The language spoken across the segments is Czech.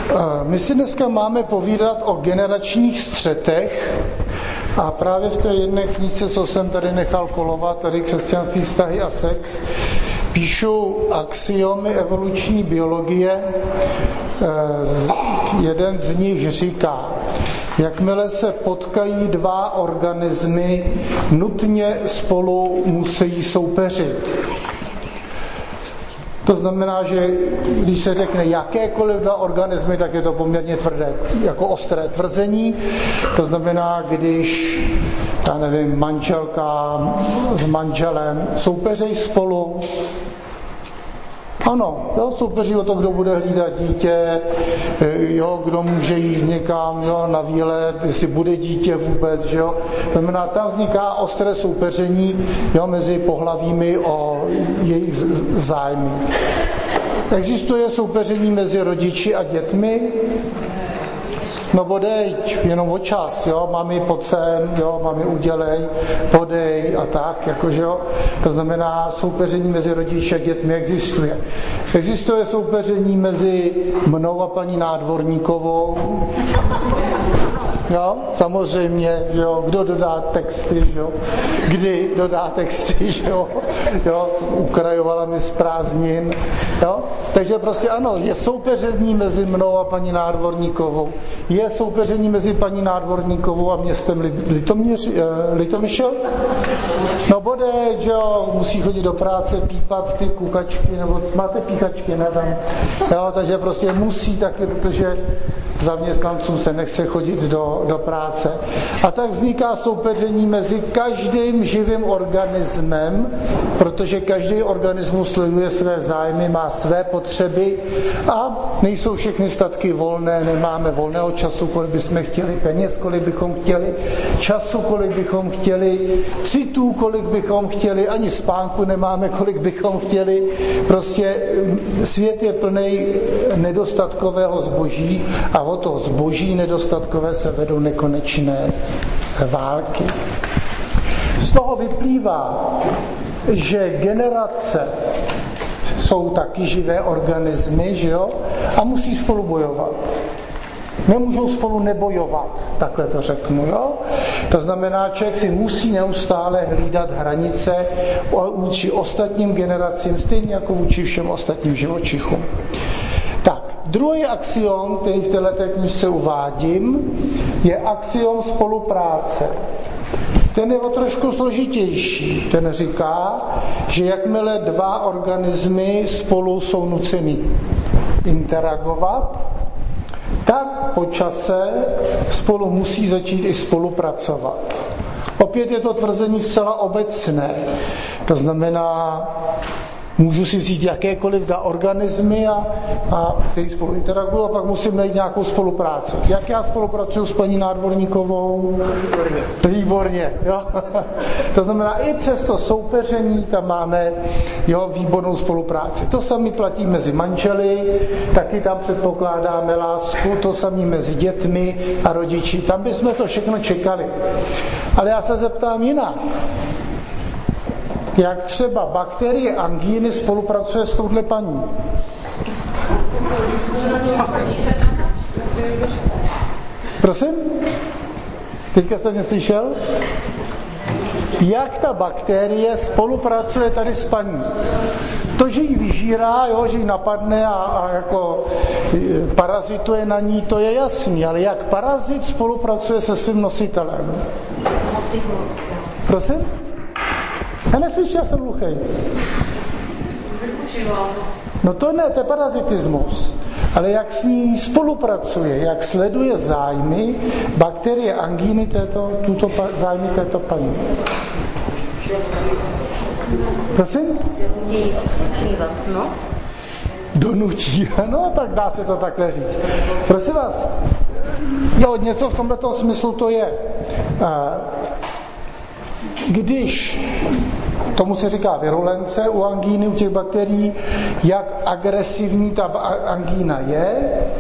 My si dneska máme povídat o generačních střetech a právě v té jedné knížce, co jsem tady nechal kolovat, tady Křesťanství, vztahy a sex, píšu axiomy evoluční biologie. Jeden z nich říká, jakmile se potkají dva organismy, nutně spolu musí soupeřit. To znamená, že když se řekne jakékoliv dva organismy, tak je to poměrně tvrdé, jako ostré tvrzení. To znamená, když, já nevím, manželka s manželem soupeří spolu, ano, jo, soupeří o to, kdo bude hlídat dítě, jo, kdo může jít někam, jo, na výlet, jestli bude dítě vůbec, že jo. To znamená, tam vzniká ostré soupeření, jo, mezi pohlavími o jejich zájmy. Existuje soupeření mezi rodiči a dětmi? No bodejť, jenom o čas, jo, mami pojď sem, jo, mami udělej, podej a tak, jakože jo. To znamená, soupeření mezi rodiči a dětmi existuje. Existuje soupeření mezi mnou a paní Nádvorníkovou, jo, samozřejmě, že jo, kdo dodá texty, že jo, kdy dodá texty, že jo, ukrajovala mi z prázdnin, jo, takže prostě ano, je soupeření mezi mnou a paní Nádvorníkovou, je soupeření mezi paní Nádvorníkovou a městem Litomyšl, no bude, že jo, musí chodit do práce, pípat ty kukačky, nebo máte píkačky, ne tam, jo, takže prostě musí taky, protože zaměstnancům se nechce chodit do práce. A tak vzniká soupeření mezi každým živým organismem, protože každý organismus sleduje své zájmy, má své potřeby a nejsou všechny statky volné, nemáme volného času, kolik bychom chtěli, peněz, kolik bychom chtěli, času, kolik bychom chtěli, citů, kolik bychom chtěli, ani spánku nemáme, kolik bychom chtěli. Prostě svět je plný nedostatkového zboží a o to zboží nedostatkové se vedou nekonečné války. Z toho vyplývá, že generace jsou taky živé organismy, že jo? A musí spolu bojovat. Nemůžou spolu nebojovat, takhle to řeknu, jo? To znamená, člověk si musí neustále hlídat hranice vůči ostatním generacím, stejně jako vůči všem ostatním živočichům. Tak, druhý axiom, který v této knížce uvádím, je axiom spolupráce. Ten je o trošku složitější. Ten říká, že jakmile dva organismy spolu jsou nuceni interagovat, tak po čase spolu musí začít i spolupracovat. Opět je to tvrzení zcela obecné. To znamená, můžu si vzít jakékoliv dva organismy, který spolu interagují, a pak musím najít nějakou spolupráci. Jak já spolupracuju s paní Nádvorníkovou? Výborně, jo. To znamená, i přes to soupeření tam máme, jo, výbornou spolupráci. To samé platí mezi manželi, taky tam předpokládáme lásku, to samé mezi dětmi a rodiči. Tam bychom to všechno čekali. Ale já se zeptám jinak. Jak třeba bakterie angíny spolupracuje s touhle paní? Prosím? Teďka jste mě slyšel? Jak ta bakterie spolupracuje tady s paní? To, že ji vyžírá, jo, že ji napadne a jako parazituje na ní, to je jasný, ale jak parazit spolupracuje se svým nositelem? Prosím? Já neslyšel, jsem hluchej. No to ne, to je parazitismus. Ale jak s ní spolupracuje, jak sleduje zájmy bakterie angíny zájmy této paní. Prosím? Donutí, no tak dá se to takhle říct. Prosím vás, jo, něco v tomto smyslu to je. Když, tomu se říká virulence u angíny, u těch bakterií, jak agresivní ta angína je.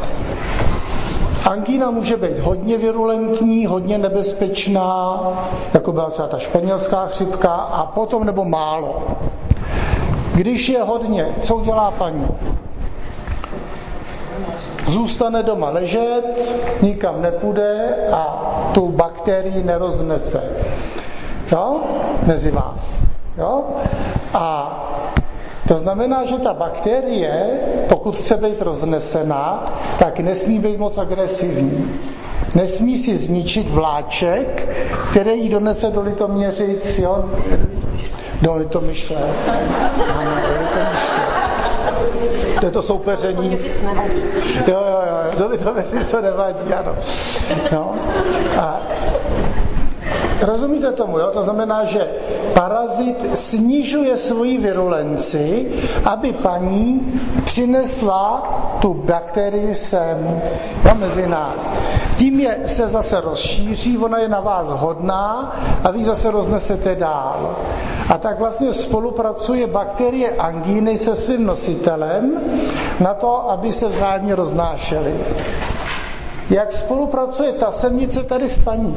Angína může být hodně virulentní, hodně nebezpečná, jako byla třeba ta španělská chřipka, a potom nebo málo. Když je hodně, co udělá paní? zůstane doma ležet, nikam nepůjde a tu bakterii neroznese. Jo? Mezi vás. Jo? A to znamená, že ta bakterie, pokud chce být roznesená, tak nesmí být moc agresivní. Nesmí si zničit vláček, který ji donese do Litoměřic, jo? Do Litomyšle. Ano, do Litomyšle. To je to soupeření. Jo, do Litoměřic to nevadí, ano. No. A rozumíte tomu, jo? To znamená, že parazit snižuje svoji virulenci, aby paní přinesla tu bakterii sem, mezi nás. Tím se zase rozšíří, ona je na vás hodná a vy zase roznesete dál. A tak vlastně spolupracuje bakterie angíny se svým nositelem na to, aby se vzájemně roznášely. Jak spolupracuje ta semnice tady s paní?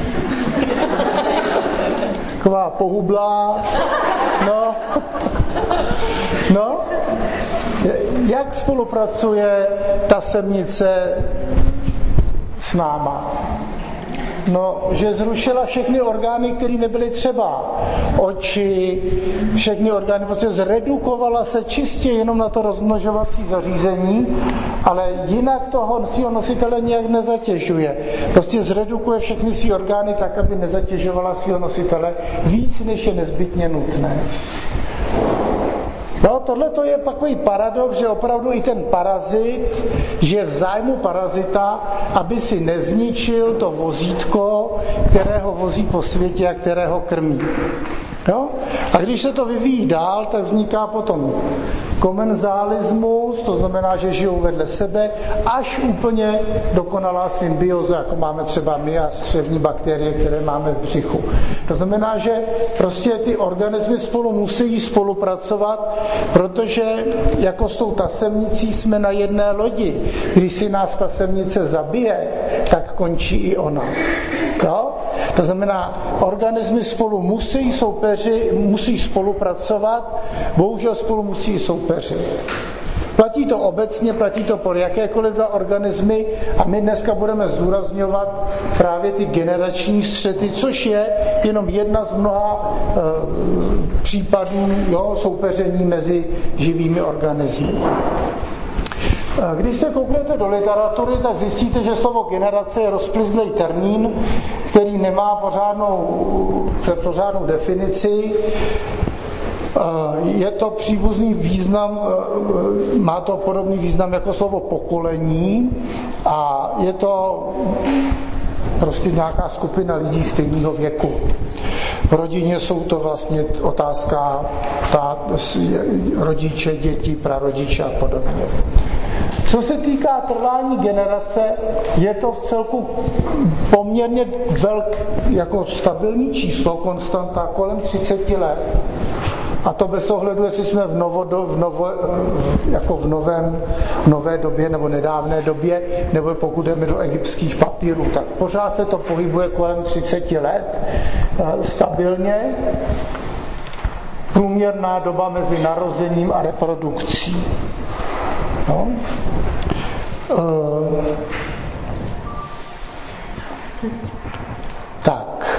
Taková pohublá. No. Jak spolupracuje ta semnice s náma? No, že zrušila všechny orgány, které nebyly třeba. Oči, všechny orgány, prostě zredukovala se čistě jenom na to rozmnožovací zařízení, ale jinak toho svého nositele nějak nezatěžuje. Prostě zredukuje všechny své orgány tak, aby nezatěžovala svého nositele víc, než je nezbytně nutné. No, tohle to je takový paradox, že opravdu i ten parazit žije v zájmu parazita, aby si nezničil to vozítko, kterého vozí po světě a kterého krmí. Jo? A když se to vyvíjí dál, tak vzniká potom komenzalismus, to znamená, že žijou vedle sebe, až úplně dokonalá symbioza, jako máme třeba my a střevní bakterie, které máme v břichu. To znamená, že prostě ty organismy spolu musí spolupracovat, protože jako s tou tasemnicí jsme na jedné lodi. Když si nás tasemnice zabije, tak končí i ona. Jo? To znamená, organismy spolu musí spolupracovat, bohužel spolu musí soupeřit. Platí to obecně, platí to pro jakékoliv dva organismy a my dneska budeme zdůrazňovat právě ty generační střety, což je jenom jedna z mnoha případů soupeření mezi živými organismy. Když se kouknete do literatury, tak zjistíte, že slovo generace je rozplizlý termín, který nemá pořádnou definici. Je to příbuzný význam, má to podobný význam jako slovo pokolení a je to prostě nějaká skupina lidí stejného věku. V rodině jsou to vlastně otázka rodiče, děti, prarodiče a podobně. Co se týká trvání generace, je to v celku poměrně jako stabilní číslo, konstanta, kolem 30 let. A to bez ohledu, jestli jsme v nové době nebo nedávné době, nebo pokud jdeme do egyptských papírů, tak pořád se to pohybuje kolem 30 let stabilně. Průměrná doba mezi narozením a reprodukcí. No. Tak.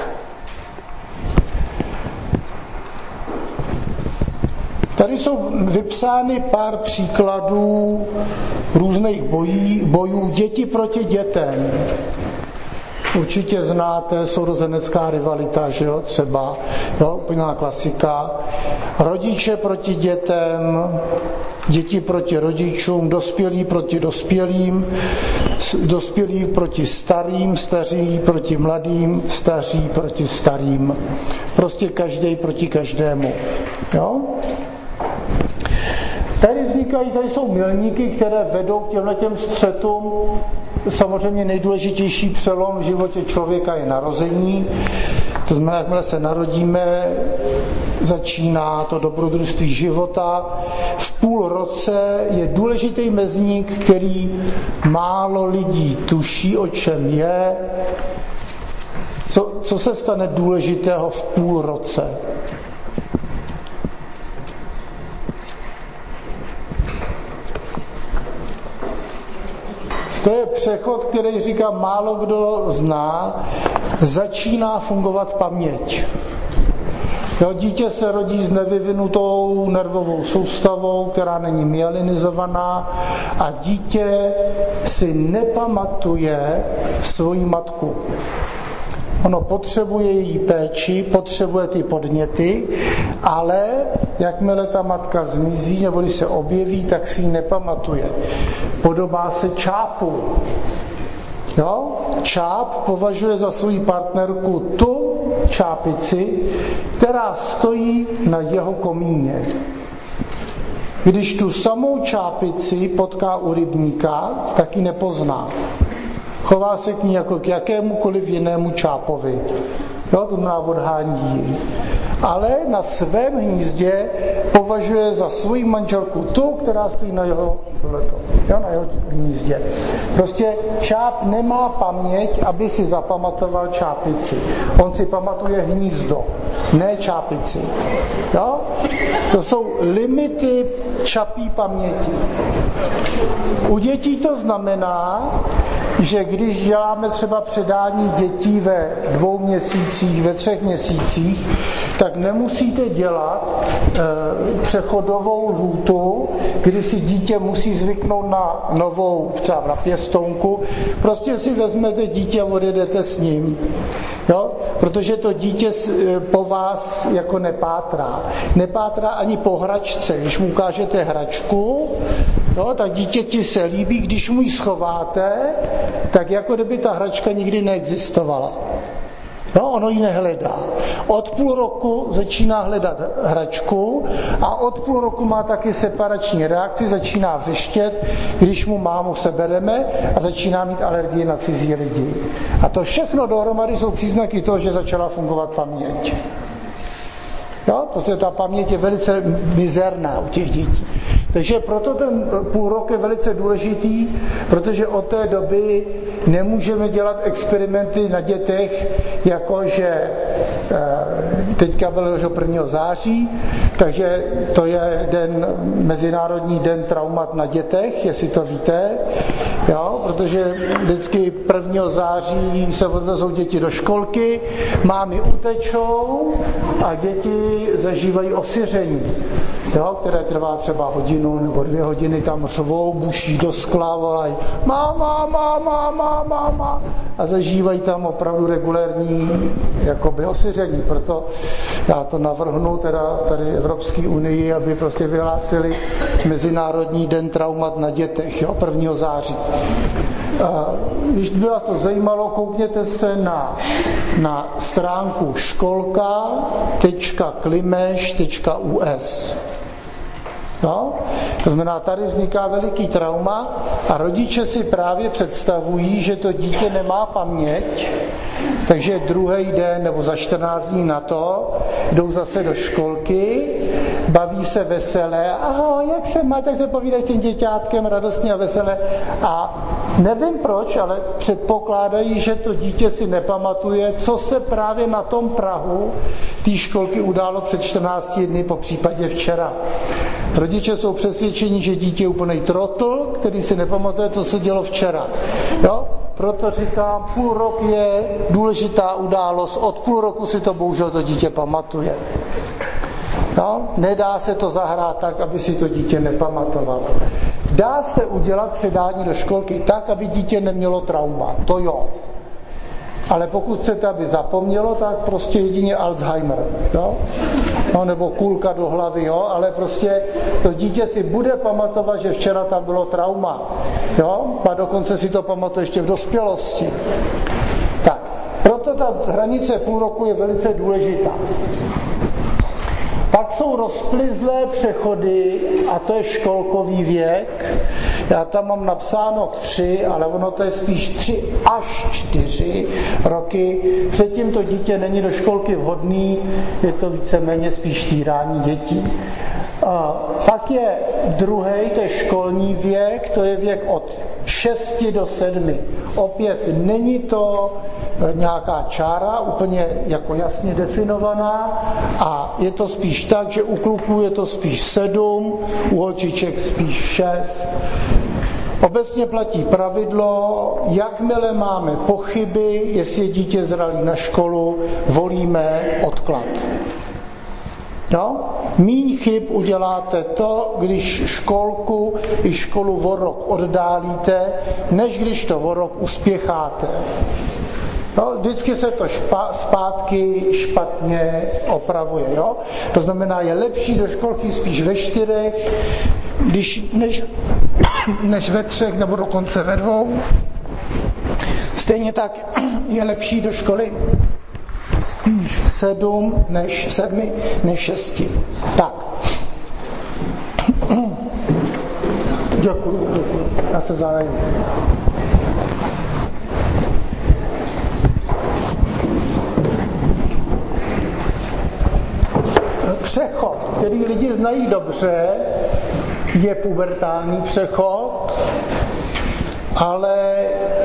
Tady jsou vypsány pár příkladů různých bojů děti proti dětem. Určitě znáte sourozenecká rivalita, že jo, třeba, jo, úplná klasika. Rodiče proti dětem, děti proti rodičům, dospělí proti dospělým, dospělí proti starým, staří proti mladým, staří proti starým. Prostě každý proti každému. Jo? Tady jsou milníky, které vedou k těmhletěm střetům. Samozřejmě nejdůležitější přelom v životě člověka je narození. To znamená, jakmile se narodíme, začíná to dobrodružství života. V půl roce je důležitý mezník, který málo lidí tuší, o čem je. Co se stane důležitého v půl roce? To je přechod, který říká málo kdo zná, začíná fungovat paměť. Jo, dítě se rodí s nevyvinutou nervovou soustavou, která není myelinizovaná a dítě si nepamatuje svoji matku. Ono potřebuje její péči, potřebuje ty podněty, ale jakmile ta matka zmizí nebo když se objeví, tak si ji nepamatuje. Podobá se čápu. Jo? Čáp považuje za svou partnerku tu čápici, která stojí na jeho komíně. Když tu samou čápici potká u rybníka, tak ji nepozná. Chová se k ní jako k jakémukoliv jinému čápovi. Jo, to znamená odhání. Ale na svém hnízdě považuje za svou manželku tu, která stojí na jeho hnízdě. Prostě čáp nemá paměť, aby si zapamatoval čápici. On si pamatuje hnízdo, ne čápici. Jo? To jsou limity čapí paměti. U dětí to znamená, že když děláme třeba předání dětí ve 2 měsících, ve 3 měsících, tak nemusíte dělat přechodovou lhůtu, kdy si dítě musí zvyknout na novou, třeba na pěstounku. Prostě si vezmete dítě a odjedete s ním. Jo? Protože to dítě po vás jako nepátrá. Nepátrá ani po hračce. Když mu ukážete hračku, jo, tak dítěti se líbí, když mu ji schováte, tak jako kdyby ta hračka nikdy neexistovala. No, ono ji nehledá. Od půl roku začíná hledat hračku a od půl roku má taky separační reakci, začíná vřeštět, když mu mámu sebereme a začíná mít alergii na cizí lidi. A to všechno dohromady jsou příznaky toho, že začala fungovat paměť. Jo? Prostě ta paměť je velice mizerná u těch dětí. Takže proto ten půl rok je velice důležitý, protože od té doby nemůžeme dělat experimenty na dětech, jakože teďka byl 1. září, takže to je Mezinárodní den traumat na dětech, jestli to víte, jo? Protože vždycky 1. září se odvezou děti do školky, mámy utečou a děti zažívají osiření, jo? Které trvá třeba hodinu nebo 2 hodiny, tam řvou, buší do skla, volají máma a zažívají tam opravdu regulérní jakoby osiření. Proto já to navrhnu teda tady Evropské unii, aby prostě vyhlásili Mezinárodní den traumat na dětech, jo, 1. září. Když by vás to zajímalo, koukněte se na stránku školka.klimeš.us. No? To znamená, tady vzniká veliký trauma a rodiče si právě představují, že to dítě nemá paměť, takže druhý den nebo za 14 dní na to jdou zase do školky, baví se veselé, ahoj, jak se máte, tak se povídají s tím děťátkem radostně a veselé a nevím proč, ale předpokládají, že to dítě si nepamatuje, co se právě na tom prahu té školky událo před 14 dny, po případě včera. Rodiče jsou přesvědčeni, že dítě je úplnej trotl, který si nepamatuje, co se dělo včera. Jo? Proto říkám, půl rok je důležitá událost, od půl roku si to bohužel to dítě pamatuje. No? Nedá se to zahrát tak, aby si to dítě nepamatovalo. Dá se udělat předání do školky tak, aby dítě nemělo trauma. To jo. Ale pokud chcete, aby zapomnělo, tak prostě jedině Alzheimer. Jo? No, nebo kulka do hlavy, jo? Ale prostě to dítě si bude pamatovat, že včera tam bylo trauma. Jo? A dokonce si to pamatuje ještě v dospělosti. Tak, proto ta hranice půl roku je velice důležitá. Pak jsou rozplyzlé přechody a to je školkový věk. Já tam mám napsáno 3, ale ono to je spíš 3 až 4 roky. Předtím to dítě není do školky vhodný, je to víceméně spíš týrání dětí. Pak je druhý, to je školní věk, to je věk od 6 do 7. Opět není to nějaká čára, úplně jako jasně definovaná a je to spíš tak, že u kluků je to spíš 7, u holčiček spíš 6. Obecně platí pravidlo, jakmile máme pochyby, jestli je dítě zralý na školu, volíme odklad. No? Míň chyb uděláte to, když školku i školu o rok oddálíte, než když to o rok uspěcháte. No, vždycky se to zpátky špatně opravuje. Jo? To znamená, je lepší do školky spíš ve 4, než ve 3 nebo dokonce ve 2. Stejně tak je lepší do školy spíš v 7 než v 6. Tak. Děkuji. Já se zalejím. Přechod, který lidi znají dobře, je pubertální přechod, ale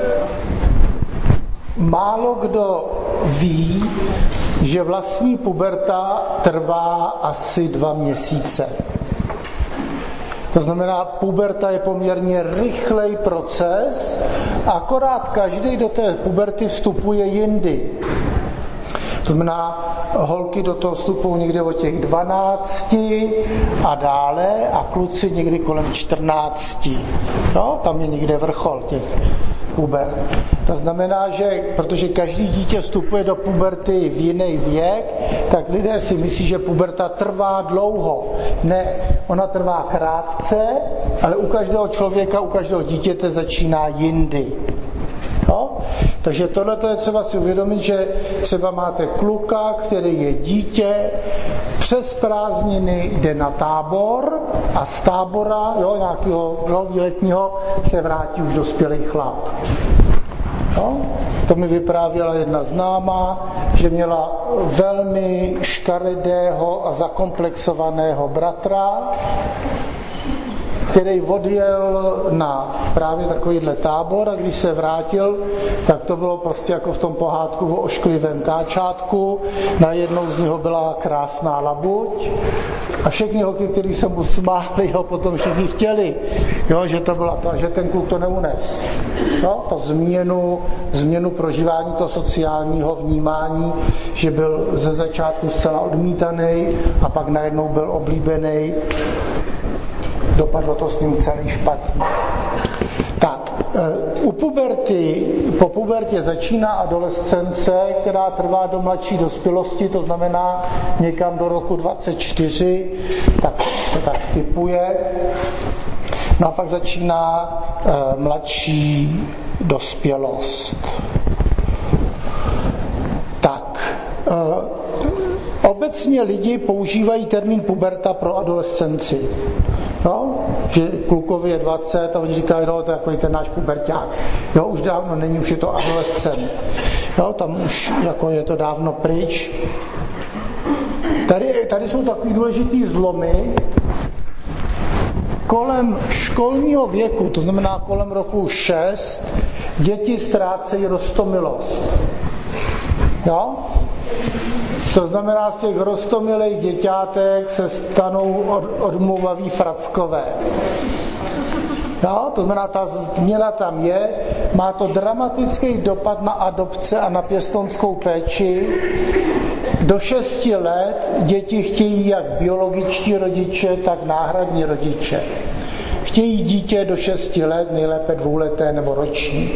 málo kdo ví, že vlastní puberta trvá asi 2 měsíce. To znamená, puberta je poměrně rychlej proces, akorát každý do té puberty vstupuje jindy. To znamená, holky do toho vstupují někde od těch 12 a dále a kluci někdy kolem 14. No, tam je někde vrchol těch puber. To znamená, že protože každý dítě vstupuje do puberty v jiný věk, tak lidé si myslí, že puberta trvá dlouho. Ne, ona trvá krátce, ale u každého člověka, u každého dítěte začíná jindy. No? Takže tohle je třeba si uvědomit, že třeba máte kluka, který je dítě, přes prázdniny jde na tábor a z tábora, nějakého výletního, se vrátí už dospělý chlap. No? To mi vyprávěla jedna známá, že měla velmi škaredého a zakomplexovaného bratra, který odjel na právě takovýhle tábor a když se vrátil, tak to bylo prostě jako v tom pohádku o ošklivém káčátku. Najednou z něho byla krásná labuť a všechny holky, který se mu smáli, ho potom všichni chtěli, jo, že to byla to, že ten kluk to neunes. No, to změnu prožívání toho sociálního vnímání, že byl ze začátku zcela odmítaný a pak najednou byl oblíbený. Dopadlo to s ním celý špatně. Tak, po pubertě začíná adolescence, která trvá do mladší dospělosti, to znamená někam do roku 24, tak se tak typuje. No a pak začíná mladší dospělost. Tak, obecně lidi používají termín puberta pro adolescenci. No, že klukovi je 20 a oni říkají, no, to je jako ten náš puberťák. Jo, už dávno není, už je to adolescent. Jo, tam už jako je to dávno pryč. Tady jsou takový důležitý zlomy. Kolem školního věku, to znamená kolem roku 6, děti ztrácejí roztomilost. Jo? To znamená, z těch roztomilých děťátek se stanou odmluvaví frackové. No, to znamená, ta změna tam je, má to dramatický dopad na adopce a na pěstounskou péči. Do 6 let děti chtějí jak biologičtí rodiče, tak náhradní rodiče. Chtějí dítě do 6 let, nejlépe 2leté nebo roční.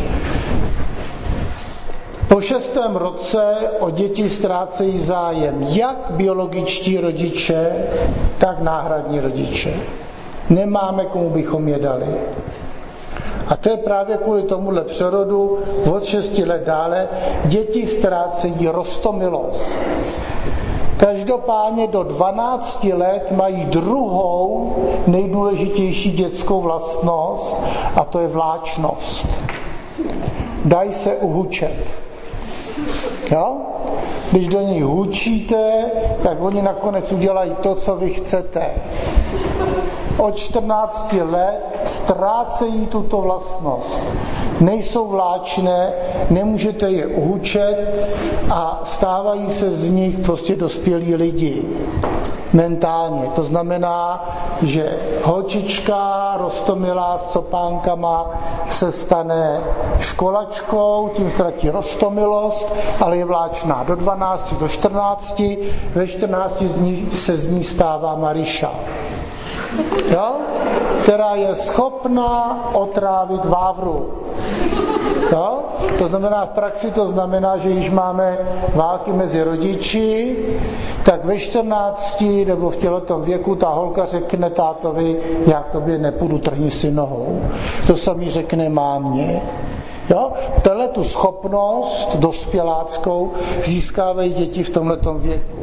Po 6. roce o děti ztrácejí zájem jak biologičtí rodiče, tak náhradní rodiče. Nemáme, komu bychom je dali. A to je právě kvůli tomuhle přerodu od 6 let dále děti ztrácejí roztomilost. Každopádně do 12 let mají druhou nejdůležitější dětskou vlastnost a to je vláčnost. Dají se uhučet. Jo? Když do nich hučíte, tak oni nakonec udělají to, co vy chcete. Od 14 let ztrácejí tuto vlastnost. Nejsou vláčné, nemůžete je uhučet a stávají se z nich prostě dospělí lidi. Mentálně. To znamená, že holčička roztomilá s copánkama se stane školačkou, tím ztratí roztomilost, ale je vláčná do 12, do 14, ve 14 se z ní stává Maryša, jo? Která je schopná otrávit vávru. Jo? To znamená, v praxi to znamená, že když máme války mezi rodiči, tak ve 14 nebo v těletom věku ta holka řekne tátovi, já k tobě nepůjdu, trhni si nohou. To samý řekne mámě. Jo? Tu schopnost dospěláckou získávají děti v tomhletom věku.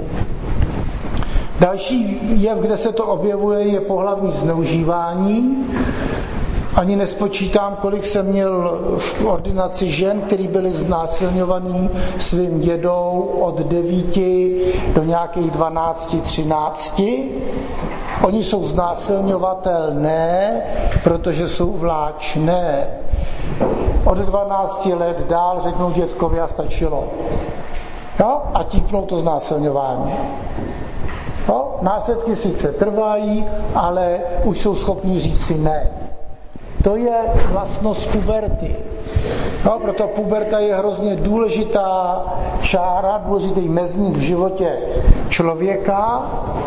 Další jev, kde se to objevuje, je pohlavní zneužívání. Ani nespočítám, kolik jsem měl v ordinaci žen, který byly znásilňovaný svým dědou od 9 do nějakých 12, 13. Oni jsou znásilňovatelné, protože jsou vláčné. Od 12 let dál řeknou dětkovi a stačilo. Jo? A típnou to znásilňování. Jo? Následky sice trvají, ale už jsou schopní říct si ne. To je vlastnost puberty. No, proto puberta je hrozně důležitá čára, důležitý mezník v životě člověka,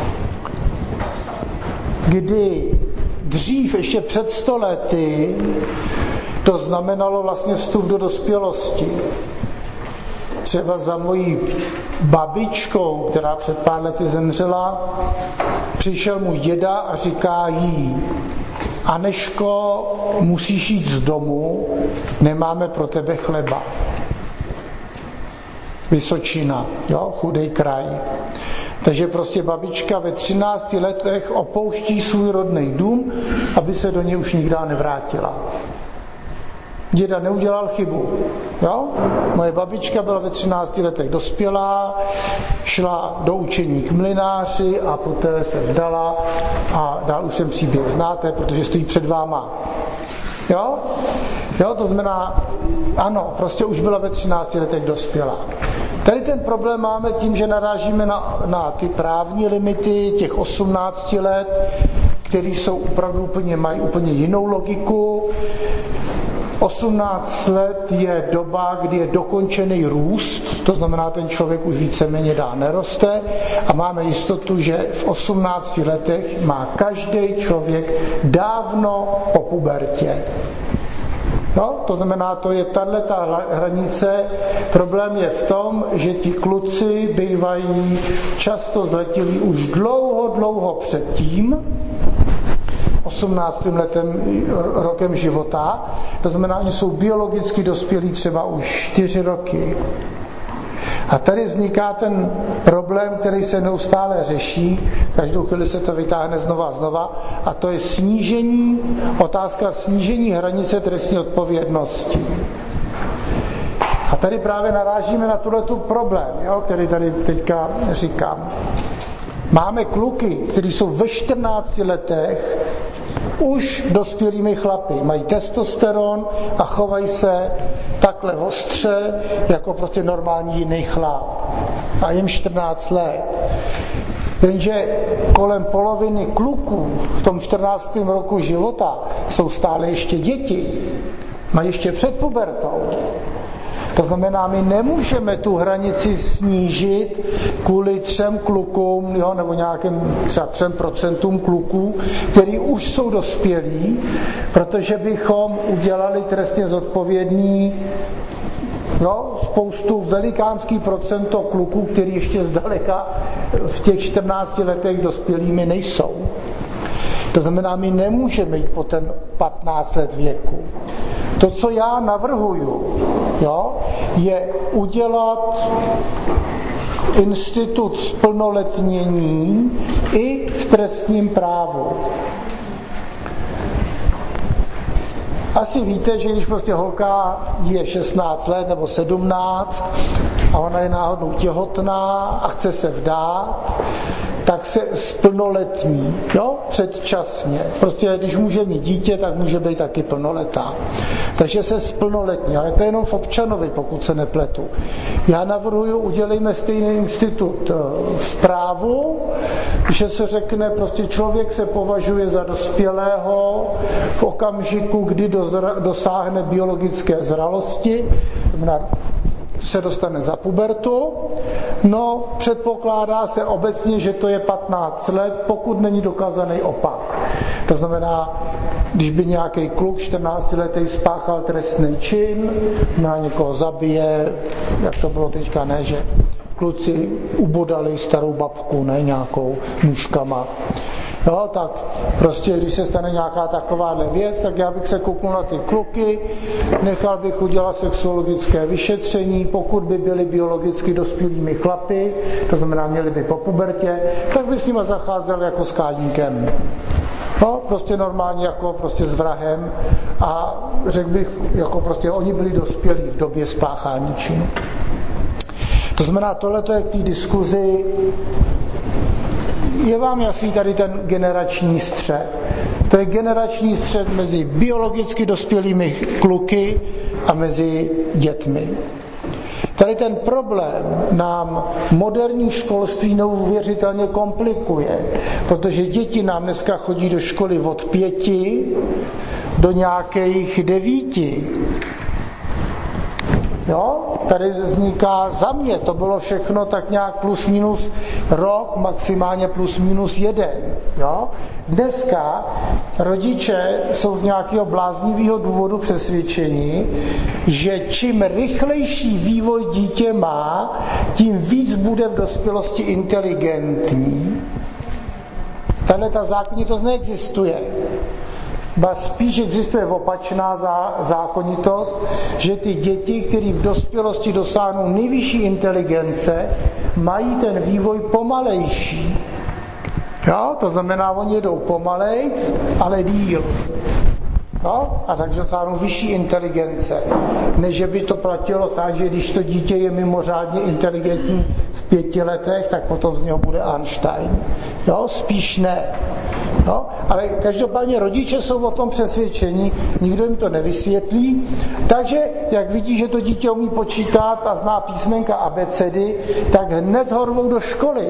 kdy dřív, ještě před 100 lety, to znamenalo vlastně vstup do dospělosti. Třeba za mojí babičkou, která před pár lety zemřela, přišel můj děda a říká jí: Aneško, musíš jít z domu, nemáme pro tebe chleba. Vysočina, jo, chudej kraj. Takže prostě babička ve 13 letech opouští svůj rodný dům, aby se do něj už nikdy nevrátila. Děda neudělal chybu. Jo? Moje babička byla ve 13 letech dospělá, šla do učení k mlynáři a poté se vdala a dál už ten příběh znáte, protože stojí před váma. Jo? Jo, to znamená, ano, prostě už byla ve 13 letech dospělá. Tady ten problém máme tím, že narážíme na ty právní limity těch 18 let, které jsou opravdu mají úplně jinou logiku. 18 let je doba, kdy je dokončený růst, to znamená, ten člověk už víceméně dál neroste a máme jistotu, že v 18 letech má každý člověk dávno po pubertě. No, to znamená, to je tato hranice. Problém je v tom, že ti kluci bývají často zletilí už dlouho předtím, 18. rokem života, to znamená, oni jsou biologicky dospělí třeba už 4 roky. A tady vzniká ten problém, který se neustále řeší, každou chvíli se to vytáhne znova, a to je otázka snížení hranice trestní odpovědnosti. A tady právě narážíme na tuhletu problém, jo, který tady teďka říkám. Máme kluky, kteří jsou ve 14 letech už dospělými chlapy. Mají testosteron a chovají se takhle ostře, jako prostě normální jiný chlap. A jim 14 let. Jenže kolem poloviny kluků v tom 14. roku života jsou stále ještě děti. Mají ještě před pubertou. To znamená, my nemůžeme tu hranici snížit kvůli 3 klukům, jo, nebo nějakým třeba 3% kluků, který už jsou dospělí, protože bychom udělali trestně zodpovědný spoustu velikánský procento kluků, který ještě zdaleka v těch 14 letech dospělými nejsou. To znamená, my nemůžeme jít po ten 15 let věku. To, co já navrhuju, je udělat institut zplnoletnění i v trestním právu. Asi víte, že když prostě holka je 16 let nebo 17 a ona je náhodou těhotná a chce se vdát, tak se splnoletní, jo, předčasně. Prostě když může mít dítě, tak může být taky plnoletá. Takže se splnoletní, ale to je jenom v občanovi, pokud se nepletu. Já navrhuji, udělejme stejný institut v právu, že se řekne, prostě člověk se považuje za dospělého v okamžiku, kdy dosáhne biologické zralosti, se dostane za pubertu, no předpokládá se obecně, že to je 15 let, pokud není dokázaný opak. To znamená, když by nějaký kluk 14letý spáchal trestný čin, na někoho zabije, jak to bylo teďka, ne, že kluci ubodali starou babku, ne, nějakou nůžkama. Jo, tak prostě, když se stane nějaká takováhle věc, tak já bych se kouknul na ty kluky, nechal bych udělat sexuologické vyšetření, pokud by byli biologicky dospělými chlapy, to znamená, měli by po pubertě, tak by s nima zacházel jako s kádníkem. No, prostě normálně jako prostě s vrahem a řekl bych, jako prostě oni byli dospělí v době spáchání činu. To znamená, tohle je k té diskuzi. Je vám jasný tady ten generační střet. To je generační střet mezi biologicky dospělými kluky a mezi dětmi. Tady ten problém nám moderní školství neuvěřitelně komplikuje, protože děti nám dneska chodí do školy od 5 do nějakých 9. Jo? Tady vzniká za mě, to bylo všechno tak nějak plus minus rok, maximálně plus minus 1. Jo? Dneska rodiče jsou z nějakého bláznivého důvodu přesvědčeni, že čím rychlejší vývoj dítě má, tím víc bude v dospělosti inteligentní. Tahle ta zákonitost neexistuje. Ba spíš existuje opačná zákonitost, že ty děti, které v dospělosti dosáhnou nejvyšší inteligence, mají ten vývoj pomalejší. Jo? To znamená, oni jedou pomalejc, ale díl. No? A takže dosáhnou vyšší inteligence. Než by to platilo tak, že když to dítě je mimořádně inteligentní v 5 letech, tak potom z něho bude Einstein. Jo? Spíš ne. No, ale každopádně rodiče jsou o tom přesvědčení, nikdo jim to nevysvětlí, takže jak vidí, že to dítě umí počítat a zná písmenka abecedy, tak hned ho rvou do školy.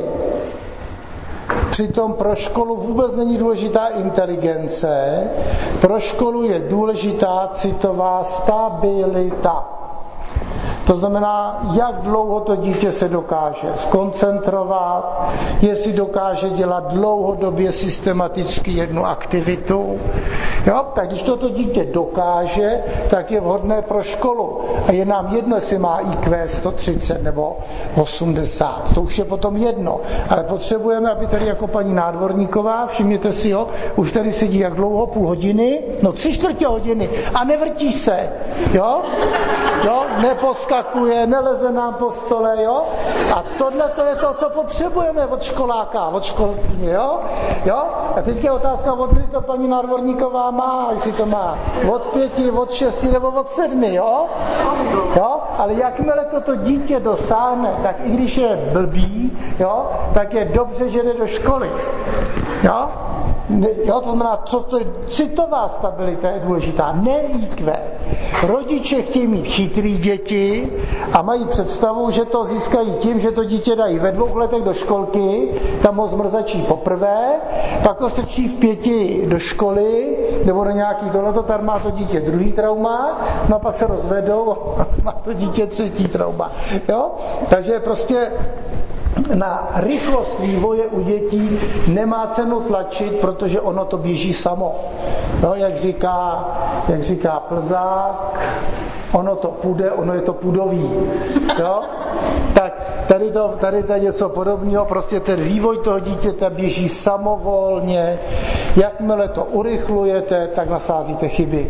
Přitom pro školu vůbec není důležitá inteligence, pro školu je důležitá citová stabilita. To znamená, jak dlouho to dítě se dokáže skoncentrovat, jestli dokáže dělat dlouhodobě systematicky jednu aktivitu. Jo? Tak když toto dítě dokáže, tak je vhodné pro školu. A je nám jedno, jestli má IQ 130 nebo 80. To už je potom jedno. Ale potřebujeme, aby tady jako paní Nádvorníková, všimněte si ho, už tady sedí jak dlouho, půl hodiny, no 3/4 hodiny a nevrtí se. Jo? Jo? Neposkakuje, neleze nám po stole, jo? A tohle to je to, co potřebujeme od školáka, od školkyně, jo? Jo? A teď je otázka, od kdy to paní Nádvorníková má, jestli to má od 5, od 6 nebo od 7, jo? Jo? Ale jakmile toto dítě dosáhne, tak i když je blbý, jo, tak je dobře, že jde do školy. Jo? Jo, to znamená, to je citová stabilita je důležitá, ne IQ. Rodiče chtějí mít chytrý děti a mají představu, že to získají tím, že to dítě dají ve 2 letech do školky, tam ho zmrzačí poprvé, pak ho strčí v 5 do školy, nebo do nějaký tohleto, tam má to dítě druhý trauma, no a pak se rozvedou a má to dítě třetí trauma. Jo? Takže prostě na rychlost vývoje u dětí nemá cenu tlačit, protože ono to běží samo. No, jak říká Plzák, ono to půjde, ono je to pudový. Jo? Tak tady to je něco podobného, prostě ten vývoj toho dítěte běží samovolně, jakmile to urychlujete, tak nasázíte chyby.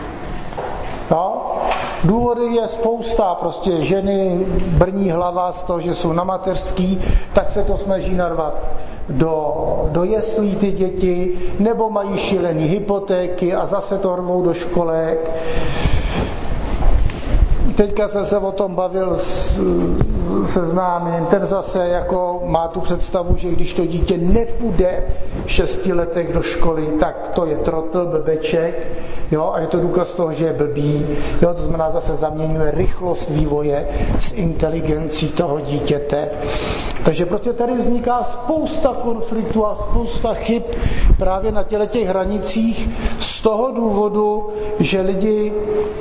No? Důvody je spousta, prostě ženy brní hlava z toho, že jsou na mateřský, tak se to snaží narvat do jeslí ty děti, nebo mají šílený hypotéky a zase to rvou do školek. Teďka jsem se o tom bavil seznámím, ten zase jako má tu představu, že když to dítě nepůjde v 6 letech do školy, tak to je trotl, blbeček, jo, a je to důkaz toho, že je blbý, jo, to znamená zase zaměňuje rychlost vývoje s inteligencí toho dítěte. Takže prostě tady vzniká spousta konfliktů a spousta chyb právě na těch hranicích z toho důvodu, že lidi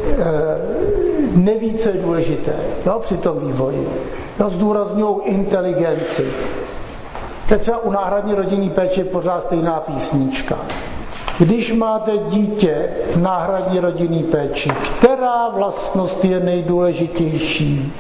neví, co je důležité, jo, při tom vývoji. Jo, zdůrazňují inteligenci. Teď třeba u náhradní rodinné péče je pořád stejná písnička. Když máte dítě v náhradní rodinné péči, která vlastnost je nejdůležitější?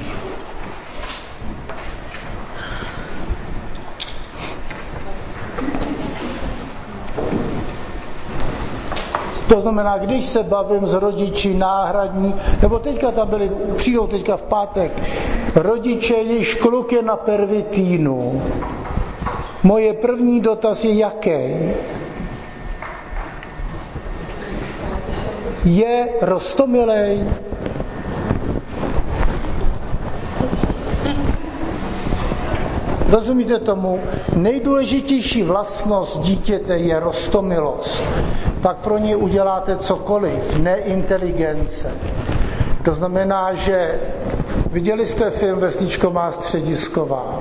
To znamená, když se bavím s rodiči náhradní, nebo teďka tam byli, přijdou teďka v pátek, rodiče, jejichž kluk je na pervitínu. Moje první dotaz je jaký? Je roztomilej? Rozumíte tomu? Nejdůležitější vlastnost dítěte je roztomilost. Pak pro ně uděláte cokoliv, ne inteligence. To znamená, že viděli jste film Vesničko má středisková.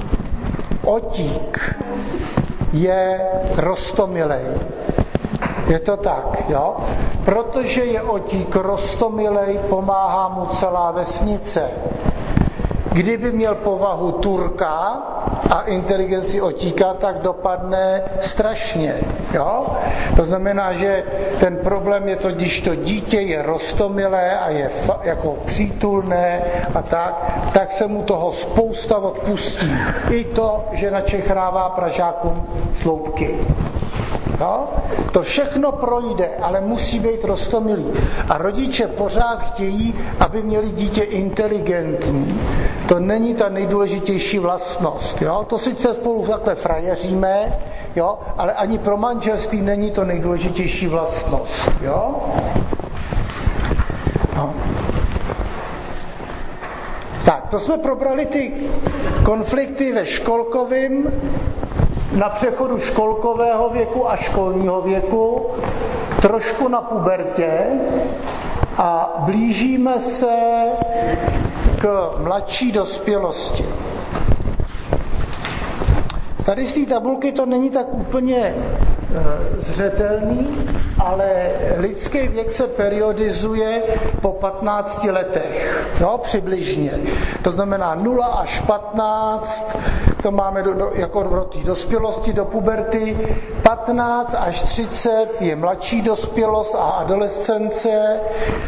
Otík je roztomilej. Je to tak, jo? Protože je otík roztomilej, pomáhá mu celá vesnice. Kdyby měl povahu Turka a inteligenci otíka, tak dopadne strašně. Jo? To znamená, že ten problém je to, když to dítě je roztomilé a je jako přítulné a tak se mu toho spousta odpustí. I to, že načechrává Pražákům sloupky. No? To všechno projde, ale musí být roztomilý. A rodiče pořád chtějí, aby měli dítě inteligentní. To není ta nejdůležitější vlastnost. Jo? To sice spolu takhle frajeříme, jo? Ale ani pro manželství není to nejdůležitější vlastnost. Jo? No. Tak, to jsme probrali ty konflikty ve školkovém, na přechodu školkového věku a školního věku, trošku na pubertě a blížíme se k mladší dospělosti. Tady z té tabulky to není tak úplně zřetelný, ale lidský věk se periodizuje po 15 letech, jo, přibližně. To znamená 0 až 15, to máme jako do té dospělosti, do puberty. 15 až 30 je mladší dospělost a adolescence.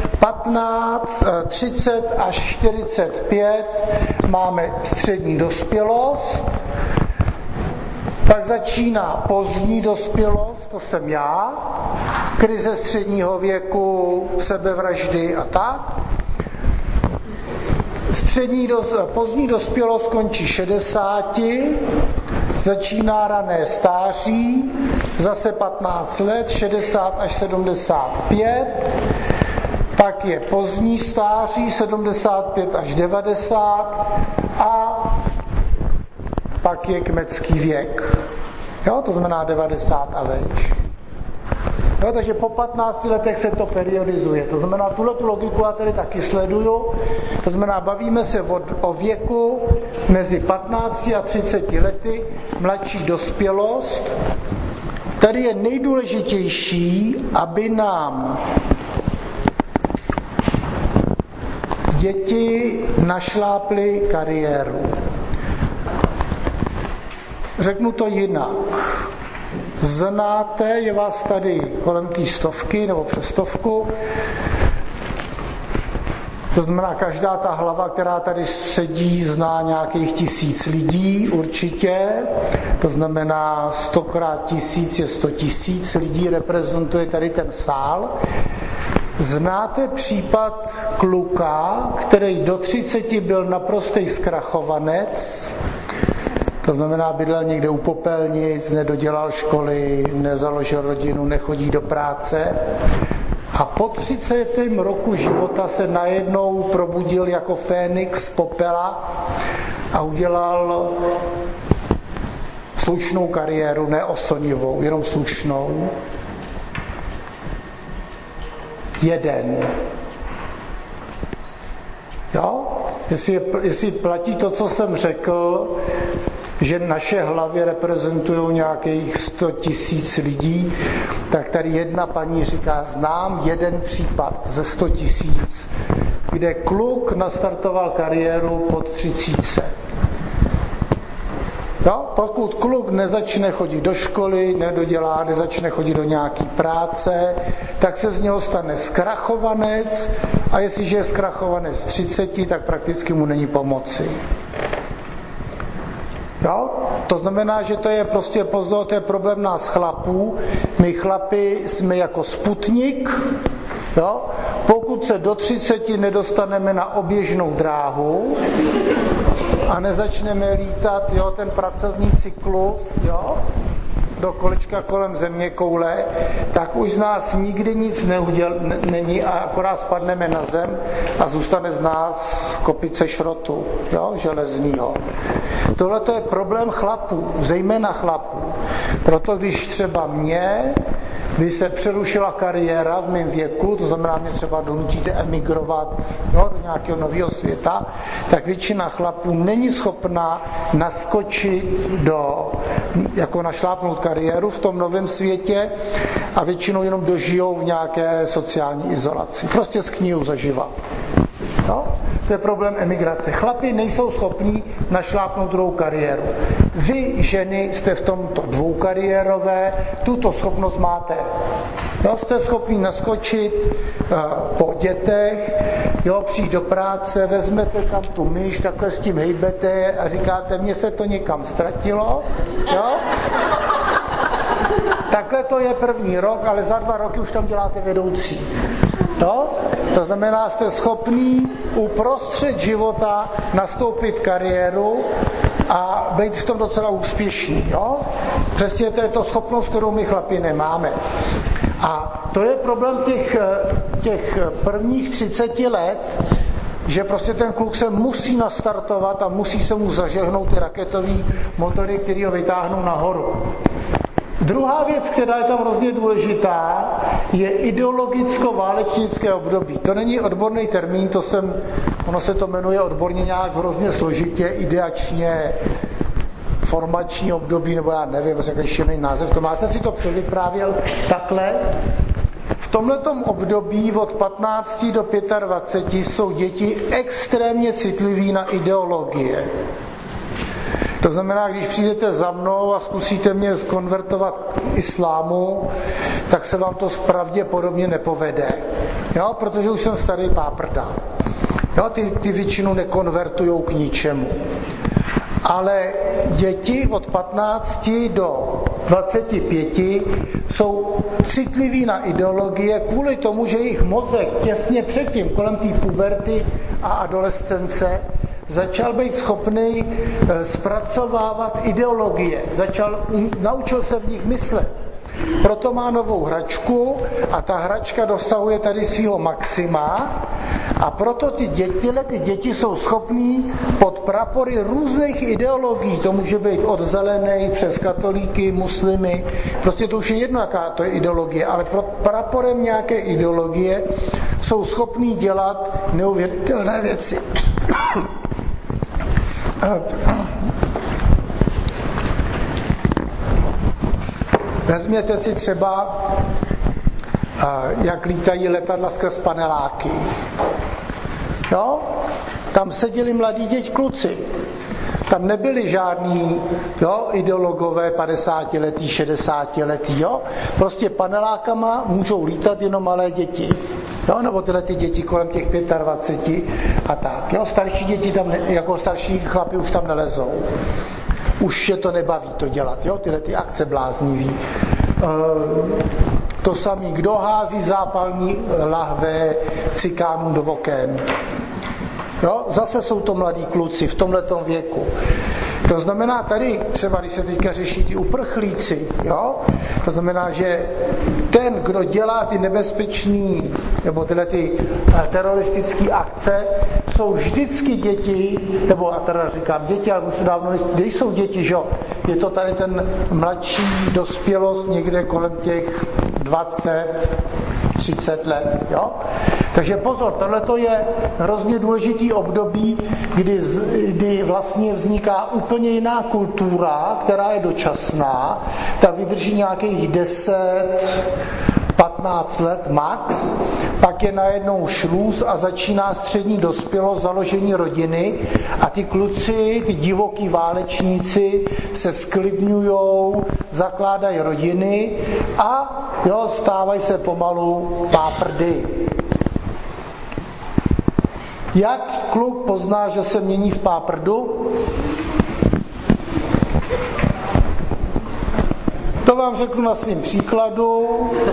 30 až 45 máme střední dospělost. Pak začíná pozdní dospělost, to jsem já, krize středního věku, sebevraždy a tak. Pozdní dospělost končí 60, začíná rané stáří, zase 15 let, 60 až 75, pak je pozdní stáří, 75 až 90 a pak je kmecký věk. Jo, to znamená 90 a vejš. Jo, takže po 15 letech se to periodizuje. To znamená, tuhletu logiku já tady taky sleduju. To znamená, bavíme se o věku mezi 15 a 30 lety, mladší dospělost. Tady je nejdůležitější, aby nám děti našláply kariéru. Řeknu to jinak. Znáte, je vás tady kolem té 100 nebo přes 100. To znamená, každá ta hlava, která tady sedí, zná nějakých 1000 lidí určitě. To znamená 100 krát 1000 je 100 000 lidí, reprezentuje tady ten sál. Znáte případ kluka, který do 30 byl naprostý zkrachovanec, to znamená, bydlel někde u popelnic, nedodělal školy, nezaložil rodinu, nechodí do práce. A po 30. roku života se najednou probudil jako Fénix z popela a udělal slušnou kariéru, ne oslnivou, jenom slušnou. Jeden. Jo? Jestli platí to, co jsem řekl, že naše hlavy reprezentují nějakých 100 000 lidí, tak tady jedna paní říká, znám jeden případ ze 100 000, kde kluk nastartoval kariéru pod 30. Jo? Pokud kluk nezačne chodit do školy, nezačne chodit do nějaký práce, tak se z něho stane zkrachovanec a jestliže je zkrachovanec z 30, tak prakticky mu není pomoci. Jo? To znamená, že to je prostě pozor, to je problém nás chlapů. My chlapi jsme jako Sputnik. Jo? Pokud se do 30 nedostaneme na oběžnou dráhu a nezačneme lítat, jo, ten pracovní cyklus, jo, do kolečka kolem zeměkoule, tak už z nás nikdy nic není a akorát spadneme na zem a zůstane z nás kopice šrotu, jo, železnýho. Tohle to je problém chlapů, zejména chlapů. Proto když třeba by se přerušila kariéra v mém věku, to znamená, mě třeba donutíte emigrovat, jo, do nějakého nového světa, tak většina chlapů není schopná naskočit jako našlápnout kariéru v tom novém světě a většinou jenom dožijou v nějaké sociální izolaci. Prostě skníjou zaživa. No? To je problém emigrace. Chlapi nejsou schopní našlápnout druhou kariéru. Vy, ženy, jste v tomto dvoukariérové, tuto schopnost máte. Jo, jste schopní naskočit po dětech, jo, přijít do práce, vezmete tam tu myš, takhle s tím hejbete a říkáte, mně se to někam ztratilo. Jo? Takhle to je první rok, ale za 2 roky už tam děláte vedoucí. No? To znamená, jste schopný uprostřed života nastoupit kariéru a být v tom docela úspěšný. Jo? Přesně to je to schopnost, kterou my chlapi nemáme. A to je problém těch prvních 30 let, že prostě ten kluk se musí nastartovat a musí se mu zažehnout ty raketové motory, které ho vytáhnou nahoru. Druhá věc, která je tam hrozně důležitá, je ideologicko-válečnické období. To není odborný termín, ono se to jmenuje odborně nějak hrozně složitě, ideačně, formační období, nebo já nevím, ještě jiný název. Já jsem si to převyprávěl takhle. V tomhletom období od 15 do 25 jsou děti extrémně citliví na ideologie. To znamená, když přijdete za mnou a zkusíte mě konvertovat k islámu, tak se vám to pravděpodobně nepovede. Jo? Protože už jsem starý páprda. Jo? Ty většinu nekonvertujou k ničemu. Ale děti od 15 do 25 jsou citliví na ideologie kvůli tomu, že jejich mozek těsně předtím, kolem té puberty a adolescence, začal být schopný zpracovávat ideologie. Naučil se v nich myslet. Proto má novou hračku a ta hračka dosahuje tady svého maxima a proto tyhle děti jsou schopní pod prapory různých ideologií, to může být od zelených přes katolíky, muslimy, prostě to už je jedno, jaká to je ideologie, ale pod praporem nějaké ideologie jsou schopní dělat neuvěřitelné věci. Vezměte si třeba, jak lítají letadla skrz paneláky. Jo? Tam seděli mladí kluci. Tam nebyli žádní ideologové 50letí, 60letí. Jo? Prostě panelákama můžou lítat jenom malé děti. Jo? Nebo tyhle ty děti kolem těch 25 a tak. Jo? Starší děti tam, jako starší chlapi už tam nelezou. Už je to nebaví to dělat, jo? Tyhle ty akce bláznivý. To samý, kdo hází zápalní lahve cikánům do oken. Jo? Zase jsou to mladí kluci v tomhletom věku. To znamená tady, třeba když se teďka řeší ti uprchlíci, jo? To znamená, že ten, kdo dělá ty nebezpečné nebo tyhle ty teroristické akce, jsou vždycky děti, nebo a teda říkám děti, ale už dávno nejsou děti, že jo? Je to tady ten mladší dospělost někde kolem těch 20-30 let, jo? Takže pozor, tohleto je hrozně důležitý období, kdy vlastně vzniká úplně jiná kultura, která je dočasná, ta vydrží nějakých 10-15 let max, pak je najednou šluz a začíná střední dospělost, založení rodiny a ty kluci, ty divoký válečníci se sklidňujou, zakládají rodiny a jo, stávají se pomalu páprdy. Jak kluk pozná, že se mění v páprdu? To vám řeknu na svým příkladu.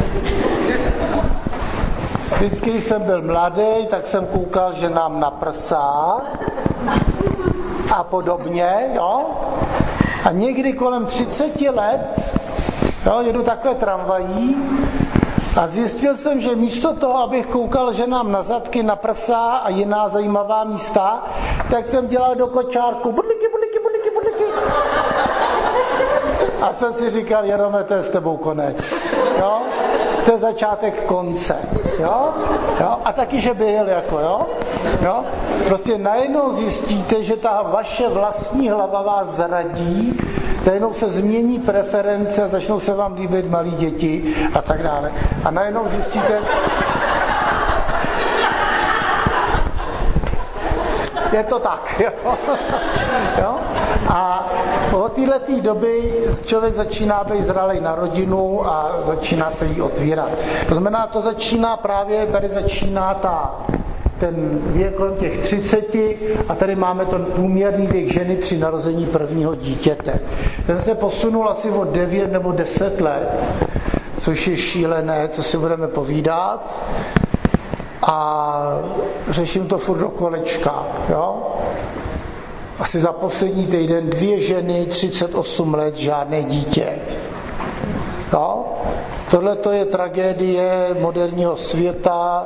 Vždycky, když jsem byl mladý, tak jsem koukal, že nám na prsa a podobně, jo. A někdy kolem 30 let, jo, jedu takhle tramvají a zjistil jsem, že místo toho, abych koukal ženám na zadky, na prsa a jiná zajímavá místa, tak jsem dělal do kočárku budliky. A jsem si říkal, Jarome, to je s tebou konec. Jo? To je začátek konce. Jo? Jo? A taky, že byl, jako, jo? Jo? Prostě najednou zjistíte, že ta vaše vlastní hlava vás zradí, najednou se změní preference, začnou se vám líbit malí děti a tak dále. A najednou zjistíte, je to tak, jo? Jo? A od této doby člověk začíná být zralej na rodinu a začíná se jí otvírat. To znamená, to začíná právě, tady začíná ten věk kolem těch 30 a tady máme ten průměrný věk ženy při narození prvního dítěte. Ten se posunul asi o 9 nebo 10 let, což je šílené, co si budeme povídat. A řeším to furt do kolečka, jo? Asi za poslední týden 2 ženy, 38 let, žádné dítě. Jo? Tohle to je tragédie moderního světa,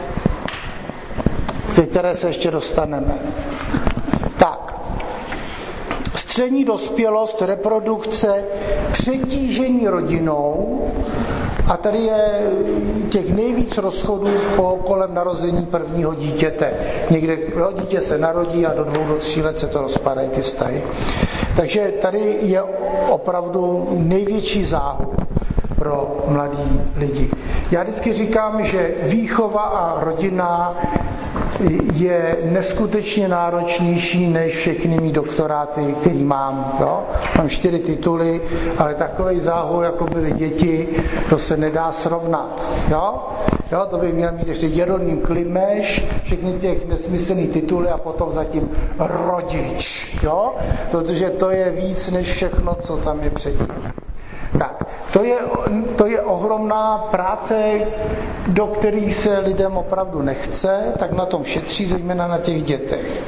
ke které se ještě dostaneme. Tak, střední dospělost, reprodukce, přetížení rodinou. A tady je těch nejvíc rozchodů kolem narození prvního dítěte. Někde dítě se narodí a do 2 do 3 let se to rozpadají ty vztahy. Takže tady je opravdu největší záhul pro mladí lidi. Já vždycky říkám, že výchova a rodina je neskutečně náročnější než všechny mý doktoráty, který mám. Jo? Mám 4 tituly, ale takovej záhul, jako byly děti, to se nedá srovnat. Jo? Jo, to bych měl mít ještě Jeroným Klimeš, všechny těch nesmyslných tituly a potom zatím rodič. Jo? Protože to je víc než všechno, co tam je předtím. Tak, to je ohromná práce, do kterých se lidem opravdu nechce, tak na tom šetří, zejména na těch dětech.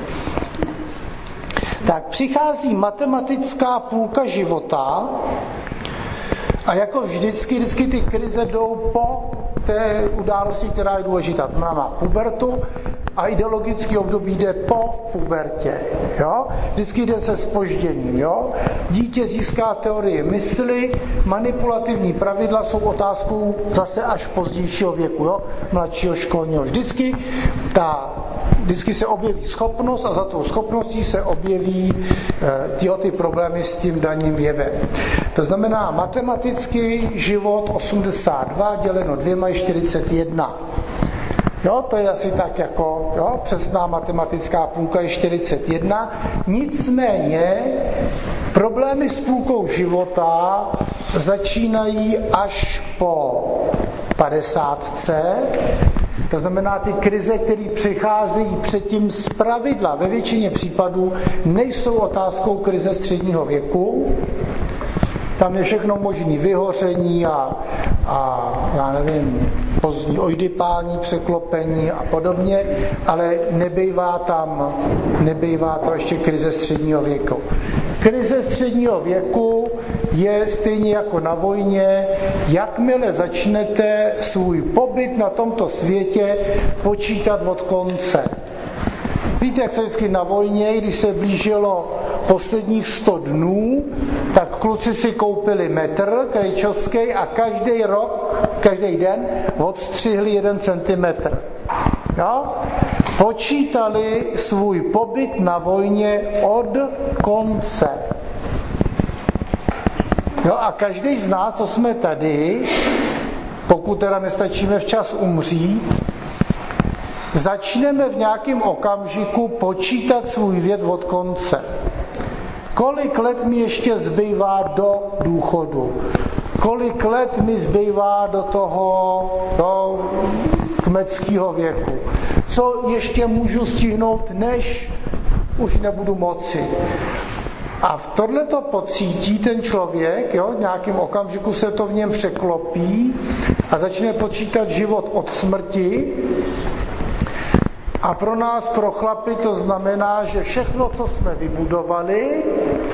Tak přichází matematická půlka života a jako vždycky ty krize jdou po té události, která je důležitá. To znamená pubertu a ideologický období jde po pubertě. Jo? Vždycky jde se zpožděním. Jo? Dítě získá teorie mysli, manipulativní pravidla jsou otázkou zase až pozdějšího věku, jo? Mladšího školního. Vždycky se objeví schopnost a za tou schopností se objeví ty problémy s tím daným jevem. To znamená matematický život 82 děleno 2 je 41. Jo, to je asi tak jako, jo, přesná matematická půlka je 41. Nicméně problémy s půlkou života začínají až po 50. To znamená, ty krize, které přicházejí předtím zpravidla, ve většině případů nejsou otázkou krize středního věku. Tam je všechno možné vyhoření a já nevím, pozdní oidipální překlopení a podobně, ale nebejvá to ještě krize středního věku. Krize středního věku je stejně jako na vojně, jakmile začnete svůj pobyt na tomto světě počítat od konce. Víte, jak se vždycky na vojně, když se blížilo posledních 100 dnů, tak kluci si koupili metr krejčovský a každý rok, každý den odstřihli 1 centimetr. Jo? Počítali svůj pobyt na vojně od konce. Jo? A každý z nás, co jsme tady, pokud teda nestačíme včas umřít, začneme v nějakém okamžiku počítat svůj věk od konce. Kolik let mi ještě zbývá do důchodu? Kolik let mi zbývá do kmeckého věku? Co ještě můžu stihnout, než už nebudu moci? A v tohleto pocítí ten člověk, jo, v nějakém okamžiku se to v něm překlopí a začne počítat život od smrti. A pro nás, pro chlapy, to znamená, že všechno, co jsme vybudovali,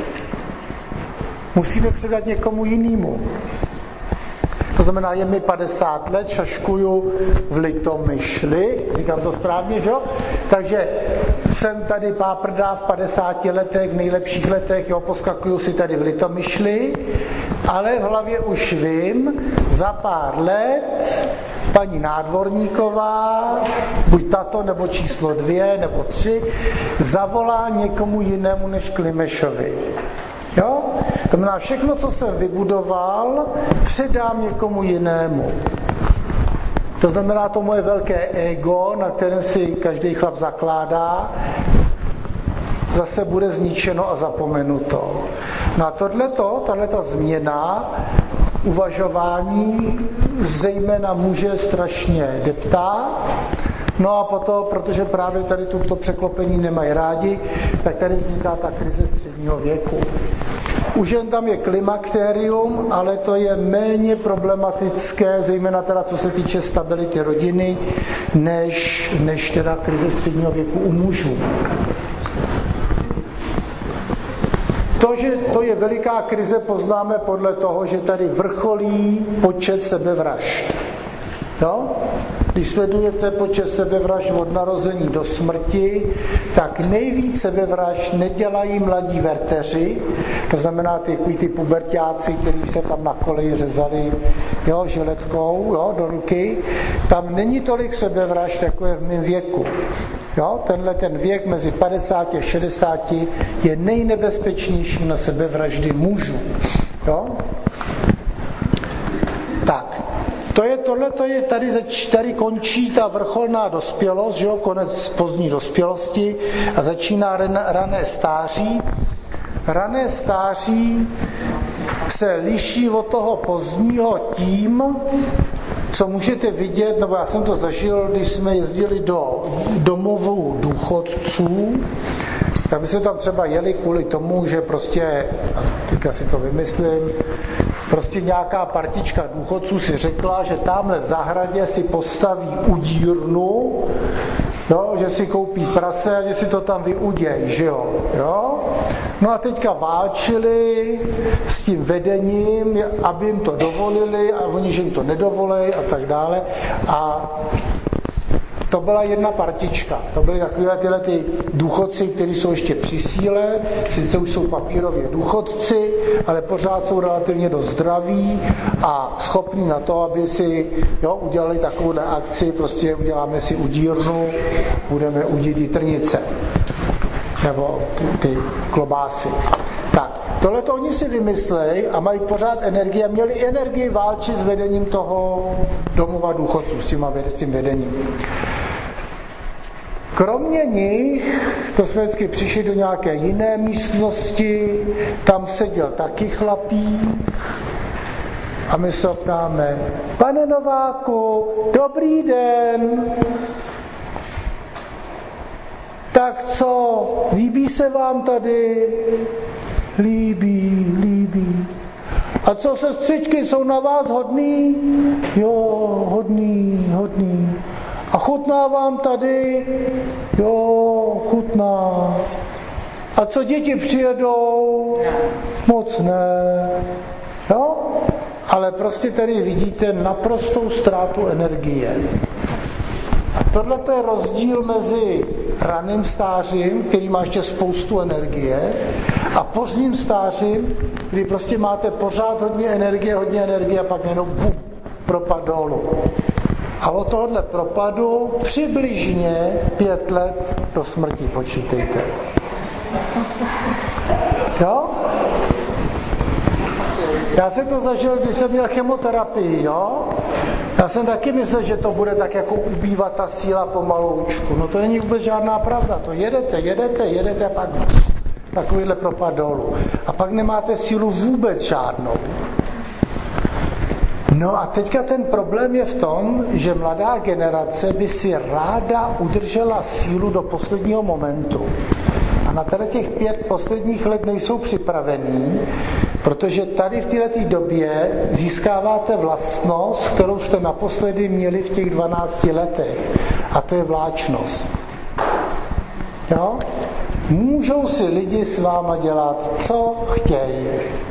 musíme předat někomu jinému. To znamená, je mi 50 let, šaškuju v Litomyšli, říkám to správně, že jo? Takže jsem tady páprdá v 50 letech, v nejlepších letech, jo, poskakuju si tady v Litomyšli, ale v hlavě už vím, za pár let paní Nádvorníková, buď tato, nebo číslo 2, nebo 3, zavolá někomu jinému než Klimešovi. Jo? To znamená, všechno, co jsem vybudoval, předám někomu jinému. To znamená, to moje velké ego, na kterém si každý chlap zakládá, zase bude zničeno a zapomenuto. No a tato změna uvažování zejména muže strašně deptá. No a potom, protože právě tady tuto překlopení nemají rádi, tak tady vzniká ta krize středního věku. U žen tam je klimakterium, ale to je méně problematické, zejména teda co se týče stability rodiny, než teda krize středního věku u mužů. To, že to je veliká krize, poznáme podle toho, že tady vrcholí počet sebevražd. Jo? Když sledujete počet sebevražd od narození do smrti, tak nejvíc sebevražd nedělají mladí verteři, to znamená ty puberťáci, kteří se tam na koleji řezali, jo, žiletkou, jo, do ruky. Tam není tolik sebevražd, jako je v mém věku. Jo, ten věk mezi 50 a 60 je nejnebezpečnější na sebevraždy mužů. Jo? Tak. Tady končí ta vrcholná dospělost, že jo, konec pozdní dospělosti a začíná rané stáří. Rané stáří se liší od toho pozdního tím, co můžete vidět, nebo já jsem to zažil, když jsme jezdili do domovů důchodců, tak by se tam třeba jeli kvůli tomu, že prostě, teďka si to vymyslím, prostě nějaká partička důchodců si řekla, že tamhle v zahradě si postaví udírnu, jo, že si koupí prase a že si to tam vyuděj, že jo? No a teďka válčili s tím vedením, aby jim to dovolili a oni, že jim to nedovolí a tak dále. A to byla jedna partička. To byly takové ty důchodci, kteří jsou ještě při síle, sice už jsou papírově důchodci, ale pořád jsou relativně dost zdraví a schopní na to, aby si udělali takovouhle akci, prostě uděláme si udírnu, budeme udít jitrnice. Nebo ty klobásy. Tak, tohleto oni si vymyslej a mají pořád energii a měli energii válčit s vedením toho domova důchodců, s tím vedením. Kromě nich, to jsme vždycky přišli do nějaké jiné místnosti, tam seděl taky chlapík a my se ptáme: pane Nováku, dobrý den. Tak co, líbí se vám tady? Líbí. A co, sestřičky, jsou na vás hodný? Jo, hodný. A chutná vám tady? Jo, chutná. A co děti přijedou? Moc ne. Jo? Ale prostě tady vidíte naprostou ztrátu energie. A tohle je rozdíl mezi raným stářím, který má ještě spoustu energie, a pozdním stářím, kdy prostě máte pořád hodně energie a pak jenom bum, propad dolů. A od tohohle propadu přibližně 5 let do smrti počítejte. Jo? Já jsem to zažil, když jsem měl chemoterapii, jo? Já jsem taky myslel, že to bude tak jako ubývat ta síla pomaloučku. No to není vůbec žádná pravda. To jedete a pak takovýhle propad dolů. A pak nemáte sílu vůbec žádnou. No a teďka ten problém je v tom, že mladá generace by si ráda udržela sílu do posledního momentu. A na těch 5 posledních let nejsou připravení, protože tady v této době získáváte vlastnost, kterou jste naposledy měli v těch 12 letech. A to je vláčnost. Jo? Můžou si lidi s váma dělat, co chtějí.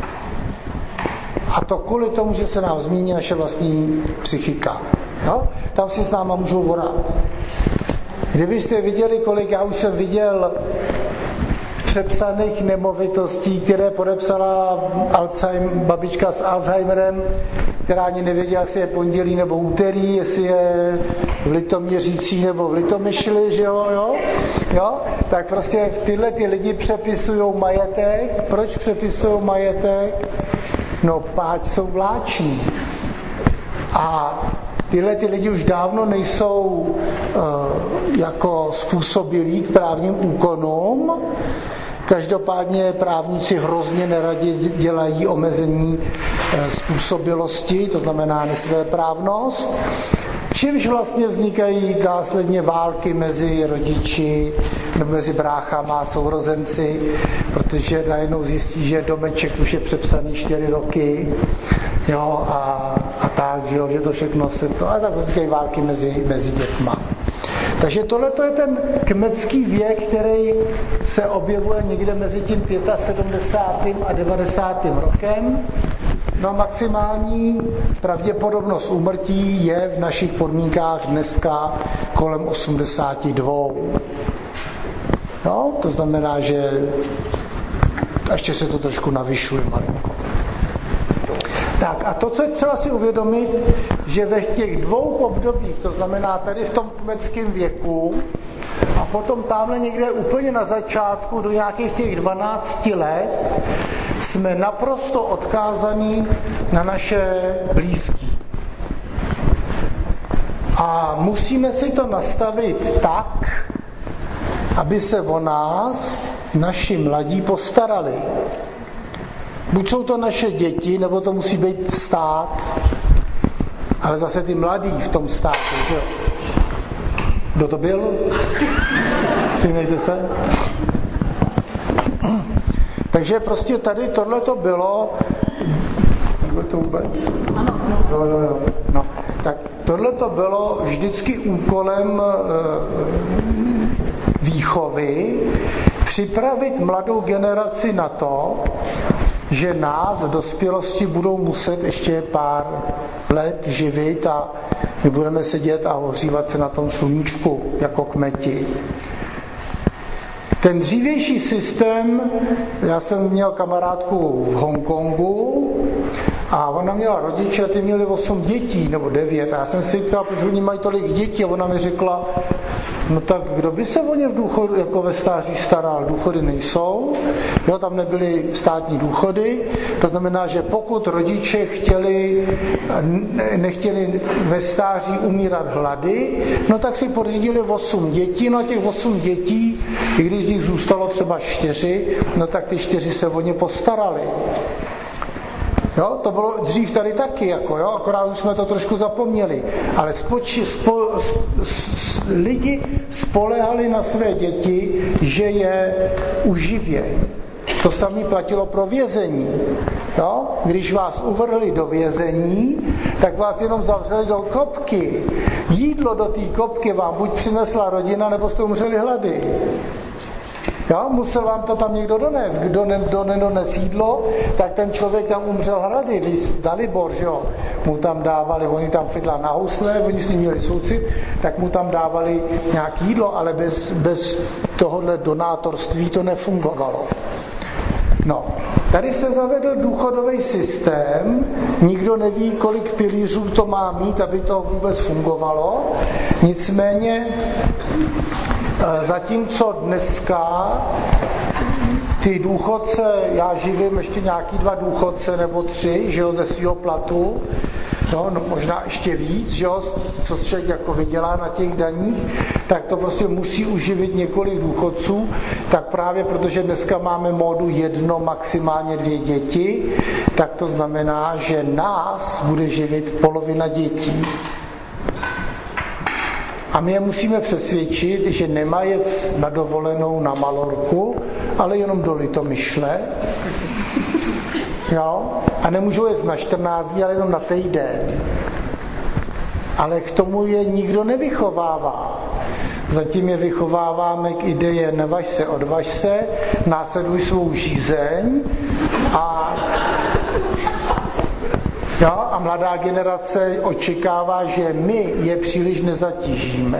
A to kvůli tomu, že se nám změní naše vlastní psychika. Jo? Tam si s náma můžou vorat. Kdybyste viděli, kolik já už jsem viděl přepsaných nemovitostí, které podepsala babička s Alzheimerem, která ani nevěděla, jestli je pondělí nebo úterý, jestli je v Litoměřící nebo v Litomyšli, že jo? Tak prostě tyhle ty lidi přepisují majetek. Proč přepisují majetek? No, páč jsou vláční. A tyhle ty lidi už dávno nejsou jako způsobilí k právním úkonům. Každopádně právníci hrozně neradi dělají omezení způsobilosti, to znamená nesvéprávnost, čímž vlastně vznikají následně války mezi rodiči nebo mezi bráchama a sourozenci, protože najednou zjistí, že domeček už je přepsaný 4 roky, jo, a tak, že to všechno se to, a tak vznikají války mezi dětma. Takže tohle je ten kmetský věk, který se objevuje někde mezi tím 75. a 90. rokem. No maximální pravděpodobnost úmrtí je v našich podmínkách dneska kolem 82. No, to znamená, že ještě se to trošku navyšuje malinko. Tak a to, co je třeba si uvědomit, že ve těch 2 obdobích, to znamená tady v tom kmeckém věku a potom tamhle někde úplně na začátku do nějakých těch 12 let, jsme naprosto odkázaní na naše blízké. A musíme si to nastavit tak, aby se o nás naši mladí postarali. Buď jsou to naše děti, nebo to musí být stát, ale zase ty mladí v tom státu, že jo? Kdo to byl? Všimněte se. Takže prostě tady tohle to bylo. To vůbec? Jo. No. Tak tohle to bylo vždycky úkolem výchovy připravit mladou generaci na to, že nás v dospělosti budou muset ještě pár let živit a my budeme sedět a ohřívat se na tom sluníčku jako kmeti. Ten dřívější systém, já jsem měl kamarádku v Hongkongu a ona měla rodiče a ty měli 8 dětí nebo 9 a já jsem si ptal, proč oni mají tolik dětí a ona mi řekla, no tak kdo by se o ně v důchodu, jako ve stáří staral, důchody nejsou, jo, tam nebyly státní důchody, to znamená, že pokud rodiče nechtěli ve stáří umírat hlady, no tak si pořídili 8 dětí, no a těch 8 dětí, i když z nich zůstalo třeba 4, no tak ty 4 se o ně postarali. Jo, to bylo dřív tady taky, jako, jo, akorát už jsme to trošku zapomněli. Ale lidi spolehali na své děti, že je uživějí. To samé platilo pro vězení. Jo? Když vás uvrhli do vězení, tak vás jenom zavřeli do kopky. Jídlo do té kopky vám buď přinesla rodina, nebo jste umřeli hlady. Jo? Musel vám to tam někdo donést. Kdo nedones jídlo, tak ten člověk tam umřel hlady. Dalibor, že jo? Mu tam dávali, oni tam fidla na housle, oni s ním měli soucit, tak mu tam dávali nějaké jídlo, ale bez tohohle donátorství to nefungovalo. No, tady se zavedl důchodový systém, nikdo neví, kolik pilířů to má mít, aby to vůbec fungovalo, nicméně zatímco dneska ty důchodce, já živím ještě nějaký 2 důchodce nebo 3, že jo, ze svého platu, no, možná ještě víc, že jo, co člověk jako vydělá na těch daních, tak to prostě musí uživit několik důchodců, tak právě protože dneska máme módu 1, maximálně 2 děti, tak to znamená, že nás bude živit polovina dětí. A my je musíme přesvědčit, že nemají jet na dovolenou na Malorku, ale jenom do Litomyšle. Jo? A nemůžou jet na 14 dní, ale jenom na týden. Ale k tomu je nikdo nevychovává. Zatím je vychováváme k ideje nevaž se, odvaž se, následuj svou žízeň a mladá generace očekává, že my je příliš nezatížíme.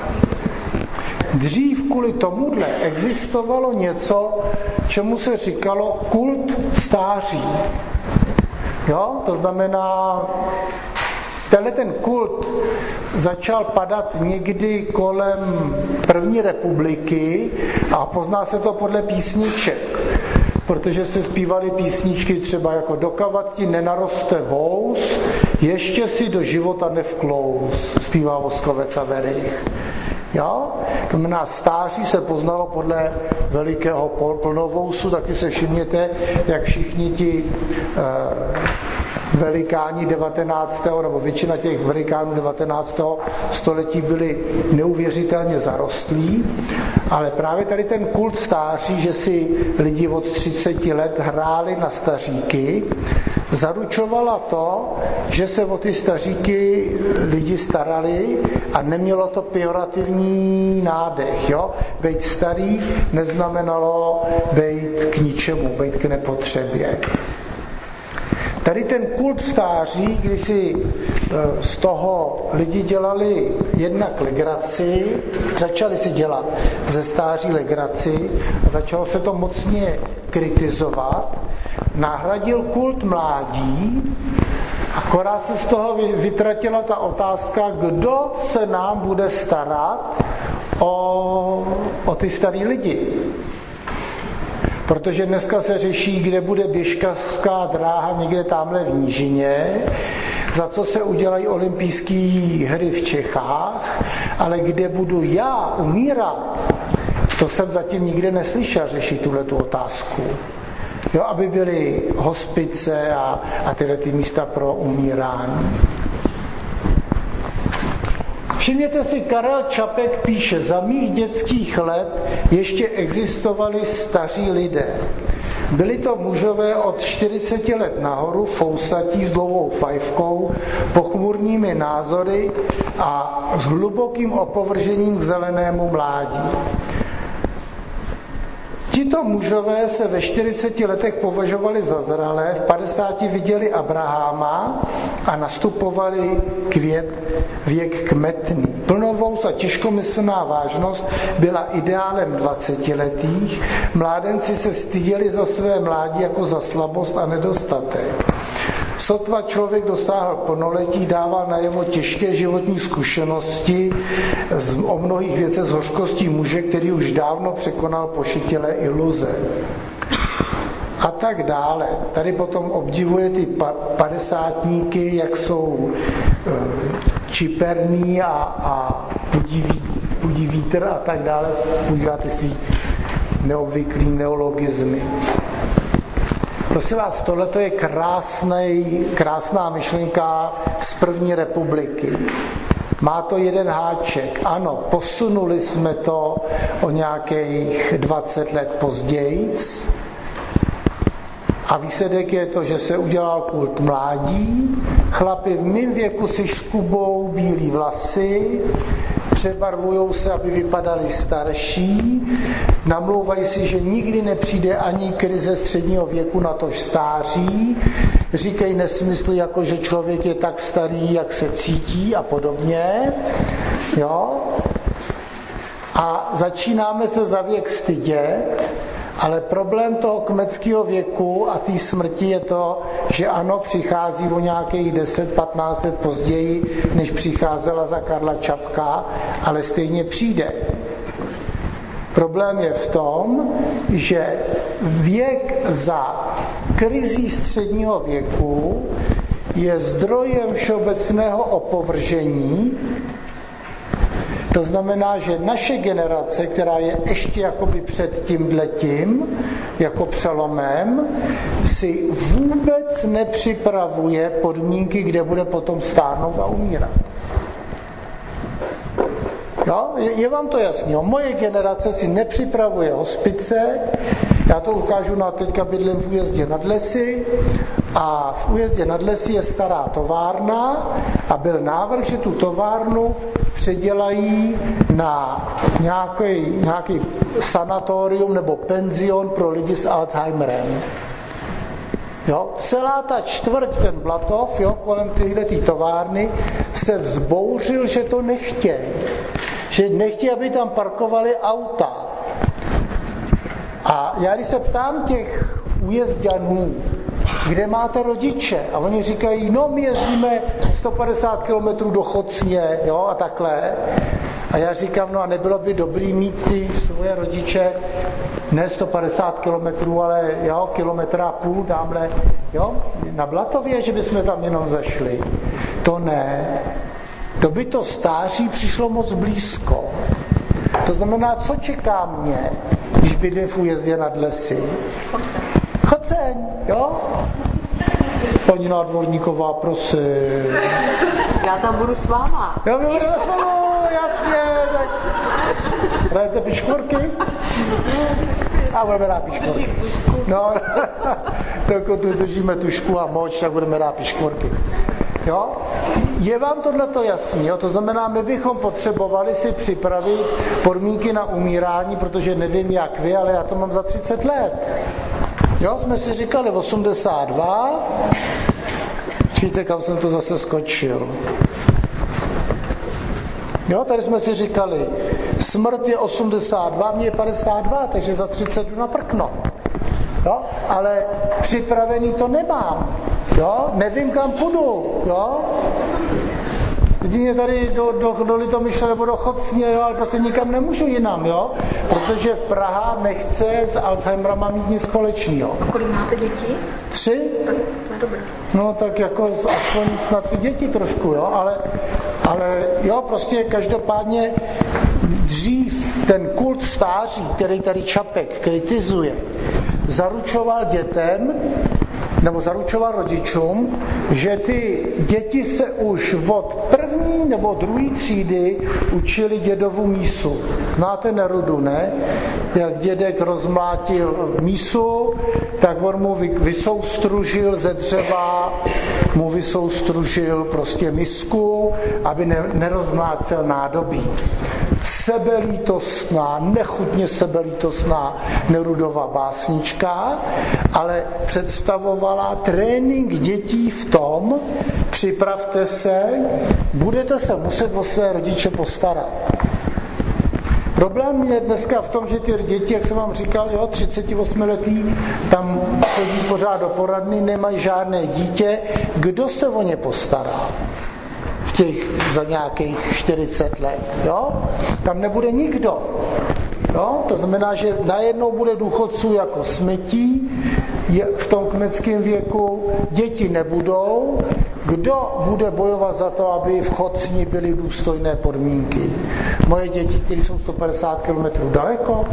Dřív kvůli tomuhle existovalo něco, čemu se říkalo kult stáří. Jo? To znamená, ten kult začal padat někdy kolem první republiky a pozná se to podle písniček. Protože se zpívaly písničky třeba jako dokavat ti nenaroste vous, ještě si do života nevklous, zpívá Voskovec a Verich. Jo? To znamená, stáří se poznalo podle velikého plnovousu, taky se všimněte, jak všichni ti velikáni 19. nebo většina těch velikánů 19. století byli neuvěřitelně zarostlí, ale právě tady ten kult stáří, že si lidi od 30 let hráli na staříky, zaručovala to, že se o ty staříky lidi starali a nemělo to pejorativní nádech. Jo? Bejt starý neznamenalo bejt k ničemu, bejt k nepotřebě. Tady ten kult stáří, když si z toho lidi dělali jednak legraci, začali si dělat ze stáří legraci a začalo se to mocně kritizovat, nahradil kult mládí, akorát se z toho vytratila ta otázka, kdo se nám bude starat o ty starý lidi. Protože dneska se řeší, kde bude běžkařská dráha někde tamhle v nížině, za co se udělají olympijské hry v Čechách, ale kde budu já umírat, to jsem zatím nikde neslyšel řešit tuhletu otázku. Jo, aby byly hospice a tyhle ty místa pro umírání. Všimněte si, Karel Čapek píše, za mých dětských let ještě existovali staří lidé. Byli to mužové od 40 let nahoru, fousatí s dlouhou fajfkou, pochmurnými názory a s hlubokým opovržením k zelenému mládí. Tito mužové se ve 40 letech považovali za zralé, v 50 viděli Abraháma a nastupovali věk kmetný. Plnovous a těžkomyslná vážnost byla ideálem 20letých, mládenci se styděli za své mládí jako za slabost a nedostatek. Sotva člověk dosáhl plnoletí, dával najevo těžké životní zkušenosti o mnohých věcech z hořkostí muže, který už dávno překonal pošetilé iluze. A tak dále. Tady potom obdivuje ty padesátníky, jak jsou čiperní a budí vítr a tak dále. Používá ty svý neobvyklý neologizmy. Prosím vás, tohleto je krásná myšlenka z první republiky. Má to jeden háček. Ano, posunuli jsme to o nějakých 20 let později. A výsledek je to, že se udělal kult mládí, chlapi v mým věku si škubou bílý vlasy, přebarvujou se, aby vypadali starší, namlouvají si, že nikdy nepřijde ani krize středního věku, natož stáří, říkají nesmysly, jako že člověk je tak starý, jak se cítí a podobně. Jo? A začínáme se za věk stydět, ale problém toho kmeckého věku a té smrti je to, že ano, přichází o nějakých 10-15 let později, než přicházela za Karla Čapka, ale stejně přijde. Problém je v tom, že věk za krizí středního věku je zdrojem všeobecného opovržení. To znamená, že naše generace, která je ještě jakoby před tímhletím, jako přelomem, si vůbec nepřipravuje podmínky, kde bude potom stárnout a umírat. Jo? Je vám to jasný. Moje generace si nepřipravuje hospice, já to ukážu na teďka bydlím v Újezdě nad Lesy a v Újezdě nad Lesy je stará továrna a byl návrh, že tu továrnu předělají na nějaký sanatorium nebo penzion pro lidi s Alzheimerem. Jo? Celá ta čtvrť, ten Blatov, jo, kolem téhletý továrny, se vzbouřil, že to nechtějí. Že nechtějí, aby tam parkovali auta. A já když se ptám těch újezďanů, kde máte rodiče? A oni říkají, no my jezdíme 150 km do Chocně, jo, a takhle. A já říkám, no a nebylo by dobrý mít ty svoje rodiče ne 150 km, ale jo, 1,5 km tamhle, jo, na Blatově, že bychom tam jenom zašli. To ne. To by to stáří přišlo moc blízko. To znamená, co čeká mě, když bydlím v Újezdě nad Lesy? Choceň, jo? Paní nádvorníková, prosím. Já tam budu s váma. Já budu s váma, jasně. Tak... Hrajete piškvorky? A budeme rád piškvorky. No, dokud držíme tušku a moč, tak budeme rád piškvorky. Jo? Je vám tohleto jasný? Jo? To znamená, my bychom potřebovali si připravit podmínky na umírání, protože nevím jak vy, ale já to mám za 30 let. Jo, jsme si říkali 82. Víte, kam jsem to zase skočil. Jo, tady jsme si říkali, smrt je 82, mě je 52, takže za 30 jdu na prkno. Jo, ale připravený to nemám. Jo, nevím, kam půjdu. Jo. Jedině tady do Litomyšle nebo do Chocně, jo, ale prostě nikam nemůžu jinam, jo, protože Praha nechce s Alzheimerama mít nic společného. A kolik máte dětí? 3? Tak to je dobré. No tak jako aspoň snad ty děti trošku, jo, ale jo, prostě každopádně dřív ten kult stáří, který tady Čapek kritizuje, zaručoval dětem, nebo zaručoval rodičům, že ty děti se už od první nebo druhé třídy učili dědovu mísu. Znáte Nerudu, ne? Jak dědek rozmlátil mísu, tak on mu vysoustružil ze dřeva, mu vysoustružil prostě misku, aby nerozmlácel nádobí. Sebelítostná, nechutně sebelítostná Nerudova básnička, ale představovala trénink dětí v tom, připravte se, budete se muset o své rodiče postarat. Problém je dneska v tom, že ty děti, jak jsem vám říkal, jo, 38letý, tam chodí pořád do poradny, nemají žádné dítě, kdo se o ně postará? Za nějakých 40 let, jo? Tam nebude nikdo. Jo? To znamená, že najednou bude důchodců jako smetí, v tom kmeckém věku děti nebudou. Kdo bude bojovat za to, aby v Chocni byly důstojné podmínky? Moje děti, které jsou 150 km daleko?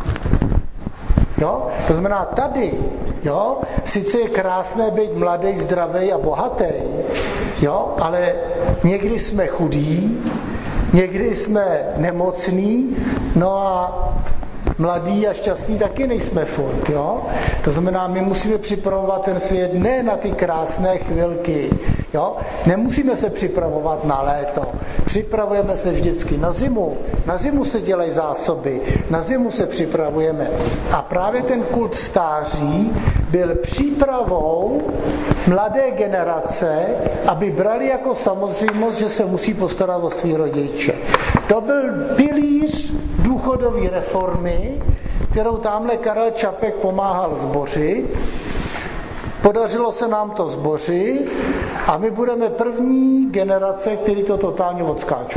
Jo? To znamená tady, jo? Sice je krásné být mladý, zdravý a bohatý, jo? Ale někdy jsme chudí, někdy jsme nemocní, no a mladí a šťastní taky nejsme furt, jo? To znamená, my musíme připravovat ten svět ne na ty krásné chvilky, jo? Nemusíme se připravovat na léto. Připravujeme se vždycky na zimu. Na zimu se dělají zásoby. Na zimu se připravujeme. A právě ten kult stáří byl přípravou mladé generace, aby brali jako samozřejmost, že se musí postarat o svý rodiče. To byl pilíř důchodové reformy, kterou tamhle Karel Čapek pomáhal zbořit. Podařilo se nám to zbořit a my budeme první generace, který to totálně odskáčou.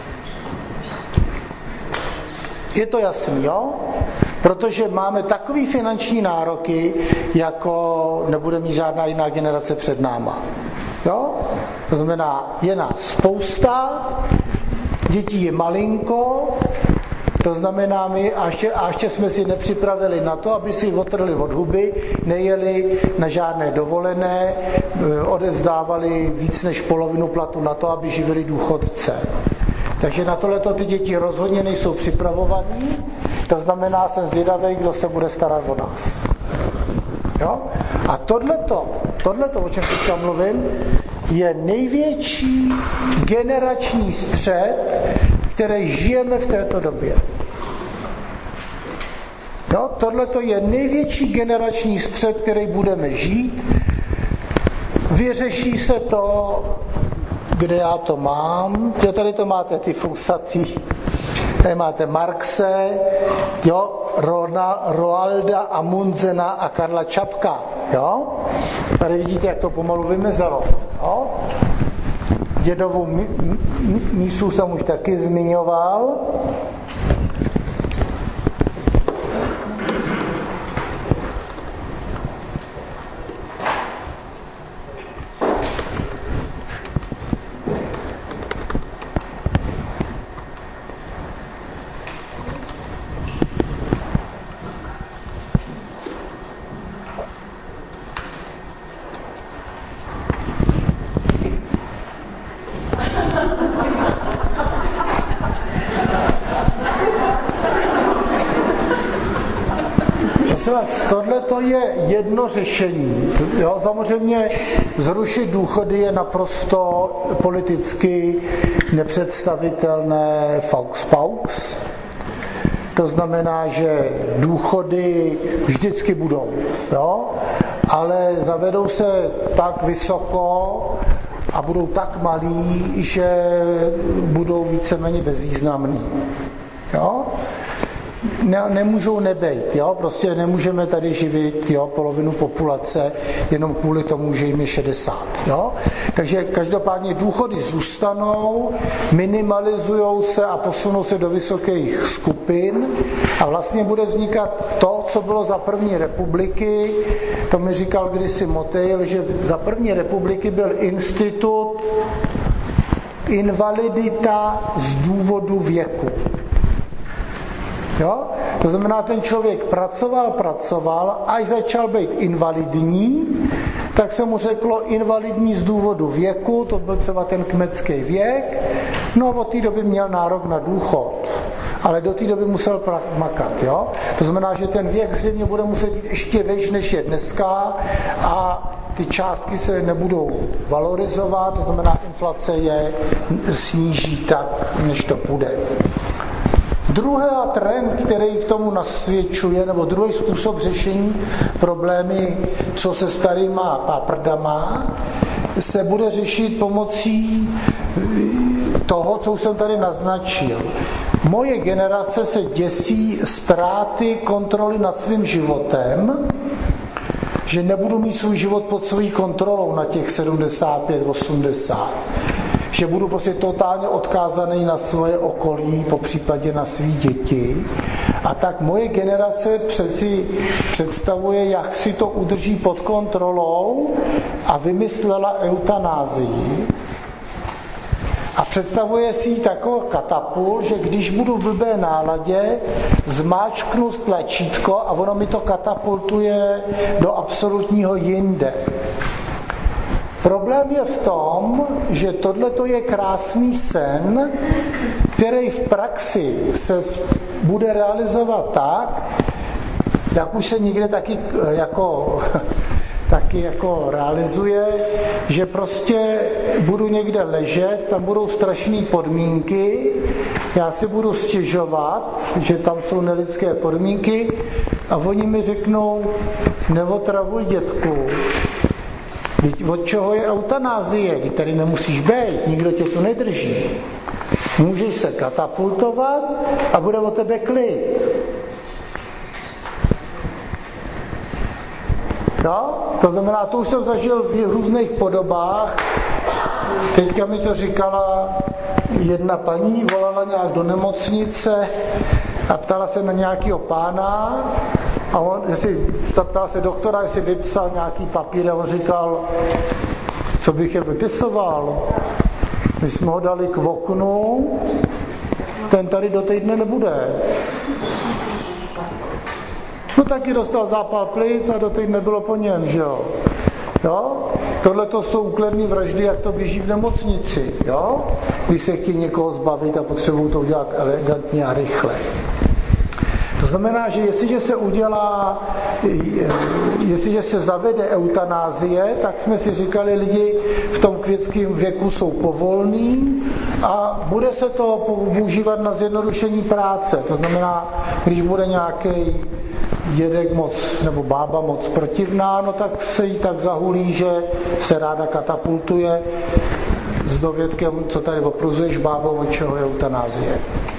Je to jasný, jo? Protože máme takový finanční nároky, jako nebude mít žádná jiná generace před náma. Jo? To znamená, je nás spousta, dětí je malinko, to znamená, my a ještě jsme si nepřipravili na to, aby si otrhli od huby, nejeli na žádné dovolené, odevzdávali víc než polovinu platu na to, aby živili důchodce. Takže na tohleto ty děti rozhodně nejsou připravovaní, to znamená, jsem zvědavý, kdo se bude starat o nás. Jo? A tohleto, o čem teďka mluvím, je největší generační střet, který žijeme v této době. Jo? Tohleto je největší generační střet, který budeme žít. Vyřeší se to, kde já to mám. Jo, tady to máte ty fousatý. Tady máte Marxe, jo, Roalda Amundsena a Karla Čapka. Jo? Tady vidíte, jak to pomalu vymizelo. Jo? Dědovou mísu jsem už taky zmiňoval. Tohle to je jedno řešení. Jo, samozřejmě zrušit důchody je naprosto politicky nepředstavitelné faux. To znamená, že důchody vždycky budou, jo? Ale zavedou se tak vysoko a budou tak malí, že budou víceméně bezvýznamný. Jo? Nemůžou nebejt, jo? Prostě nemůžeme tady živit, jo, polovinu populace jenom kvůli tomu, že jim je 60. Jo? Takže každopádně důchody zůstanou, minimalizujou se a posunou se do vysokých skupin a vlastně bude vznikat to, co bylo za první republiky. To mi říkal kdysi Motejl, že za první republiky byl institut invalidita z důvodu věku. Jo? To znamená, ten člověk pracoval, až začal být invalidní, tak se mu řeklo invalidní z důvodu věku, to byl třeba ten kmetský věk, no a od té doby měl nárok na důchod. Ale do té doby musel makat. Jo? To znamená, že ten věk zřejmě bude muset být ještě výš, než je dneska a ty částky se nebudou valorizovat, to znamená, inflace je sníží tak, než to půjde. Druhý trend, který k tomu nasvědčuje, nebo druhý způsob řešení problémy, co se starýma paprdama, se bude řešit pomocí toho, co jsem tady naznačil. Moje generace se děsí ztráty kontroly nad svým životem, že nebudu mít svůj život pod svou kontrolou na těch 75-80. Že budu prostě totálně odkázaný na svoje okolí, po případě na svý děti. A tak moje generace přeci představuje, jak si to udrží pod kontrolou a vymyslela eutanázii. A představuje si takový katapult, že když budu v blbé náladě, zmáčknu tlačítko a ono mi to katapultuje do absolutního jinde. Problém je v tom, že tohleto je krásný sen, který v praxi se bude realizovat tak, jak už se někde taky jako taky jako realizuje, že prostě budu někde ležet, tam budou strašné podmínky, já si budu stěžovat, že tam jsou nelidské podmínky a oni mi řeknou, neotravuj dětku, od čeho je eutanázie, ty tady nemusíš být, nikdo tě tu nedrží. Můžeš se katapultovat a bude o tebe klid. No, to znamená, to už jsem zažil v různých podobách. Teďka mi to říkala jedna paní, volala nějak do nemocnice a ptala se na nějakého pána a on, zaptal se doktora, jestli vypsal nějaký papír a on říkal, co bych je vypisoval. My jsme ho dali k oknu, ten tady do týdne nebude. No taky dostal zápal plic a do týdne bylo po něm, že jo. Tohle to jsou úkladní vraždy, jak to běží v nemocnici, jo. Když se chtějí někoho zbavit a potřebují to udělat elegantně a rychle. To znamená, že jestliže se zavede eutanázie, tak jsme si říkali, lidi v tom květském věku jsou povolní a bude se to používat na zjednodušení práce. To znamená, když bude nějaký dědek moc, nebo bába moc protivná, no tak se jí tak zahulí, že se ráda katapultuje s dovědkem, co tady opruzuješ, bábo, od čeho je eutanázie.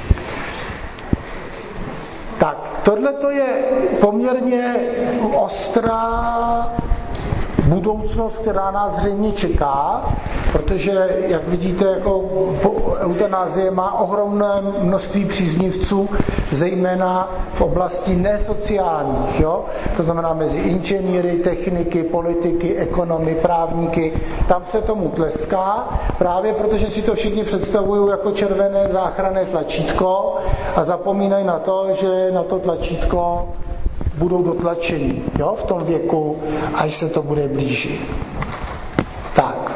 Tak, tohle to je poměrně ostrá budoucnost, která nás zřejmě čeká, protože, jak vidíte, jako eutanázie má ohromné množství příznivců, zejména v oblasti nesociálních, jo? To znamená mezi inženýry, techniky, politiky, ekonomy, právníky, tam se tomu tleská, právě protože si to všichni představují jako červené záchranné tlačítko a zapomínají na to, že na to tlačítko budou dotlačení, jo, v tom věku, až se to bude blížit. Tak.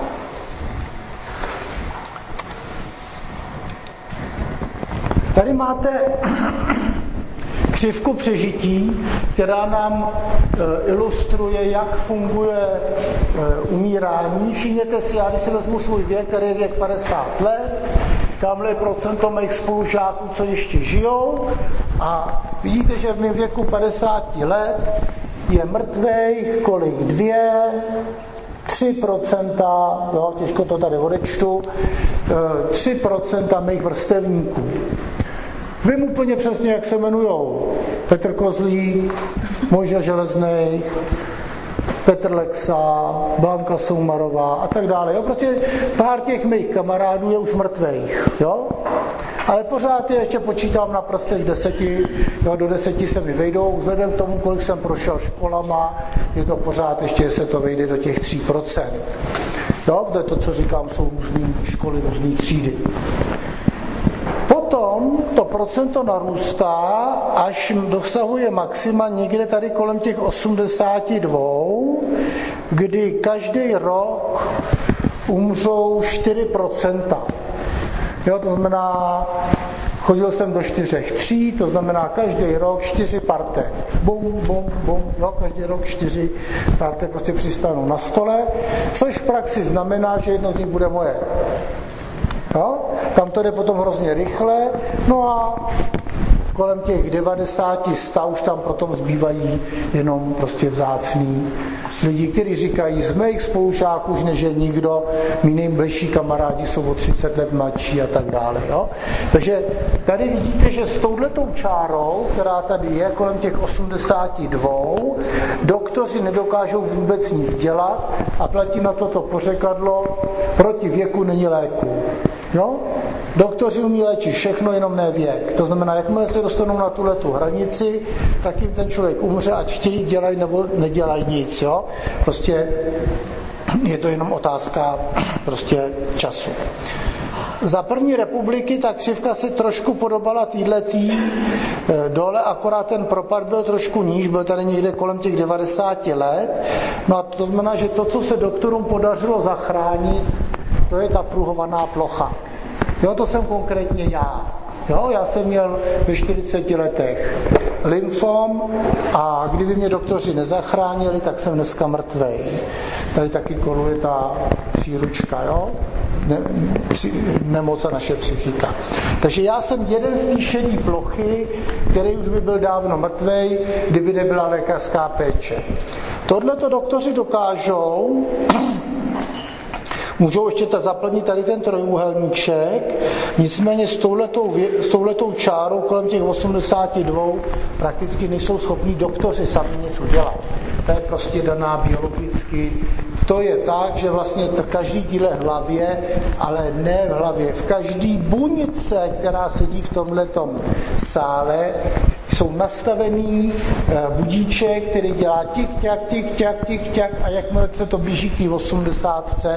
Tady máte křivku přežití, která nám ilustruje, jak funguje umírání. Všimněte si, já když si vezmu svůj věk, který je věk 50 let, tamhle je procento mých spolužáků, co ještě žijou, a vidíte, že v mém věku 50 let je mrtvejch kolik? 3%, jo, těžko to tady odečtu, 3% mých vrstevníků. Vím úplně přesně, jak se jmenujou. Petr Kozlík, Mojžíš Železnej, Petr Lexa, Blanka Soumarová a tak dále. Jo, prostě pár těch mých kamarádů je už mrtvejch, jo? Ale pořád je ještě počítám na prstech 10, jo, do 10 se mi vejdou, vzhledem k tomu, kolik jsem prošel školama, je to pořád ještě se to vejde do těch 3%. Jo, to je to, co říkám, jsou různý školy, různý třídy. Potom to procento narůstá, až dosahuje maxima někde tady kolem těch 82, kdy každý rok umřou 4%. Jo, to znamená, chodil jsem do 4 tříd, to znamená každý rok 4 parte. Bum, bum, bum, jo, každý rok 4 parte prostě přistanou na stole, což v praxi znamená, že jedno z nich bude moje. Jo? Tam to jde potom hrozně rychle, no a kolem těch 90, 100 už tam potom zbývají jenom prostě vzácný lidi, kteří říkají, z mých spolužáků už nežije nikdo, mý nejbližší kamarádi jsou o 30 let mladší a tak dále. Jo? Takže tady vidíte, že s touhletou čárou, která tady je kolem těch 82, doktoři nedokážou vůbec nic dělat a platí na toto pořekadlo, proti věku není léku. Jo? Doktoři umí léčit všechno, jenom ne věk. To znamená, jakmile se dostanou na tuhletu hranici, tak jim ten člověk umře, ať chtějí, dělají nebo nedělají nic. Jo? Prostě je to jenom otázka prostě času. Za první republiky ta křivka se trošku podobala týhletý dole, akorát ten propad byl trošku níž, byl tady někde kolem těch 90 let. No a to znamená, že to, co se doktorům podařilo zachránit, to je ta pruhovaná plocha. Jo, to jsem konkrétně já. Jo, já jsem měl ve 40 letech lymfom a kdyby mě doktoři nezachránili, tak jsem dneska mrtvej. Tady taky koluje ta příručka, jo? Nemoc a naše psychika. Takže já jsem jeden z té šedé plochy, který už by byl dávno mrtvej, kdyby nebyla lékařská péče. Tohleto doktoři dokážou, můžou ještě zaplnit tady ten trojúhelníček, nicméně s touhletou čárou kolem těch 82 prakticky nejsou schopní doktoři sami něco dělat. To je prostě daná biologicky. To je tak, že vlastně každý díle hlavě, ale ne v hlavě, v každý buňce, která sedí v tomhletom sále, jsou nastavený budíček, který dělá tik-ťak, tik-ťak, tik-ťak a jakmile se to blíží k té 80,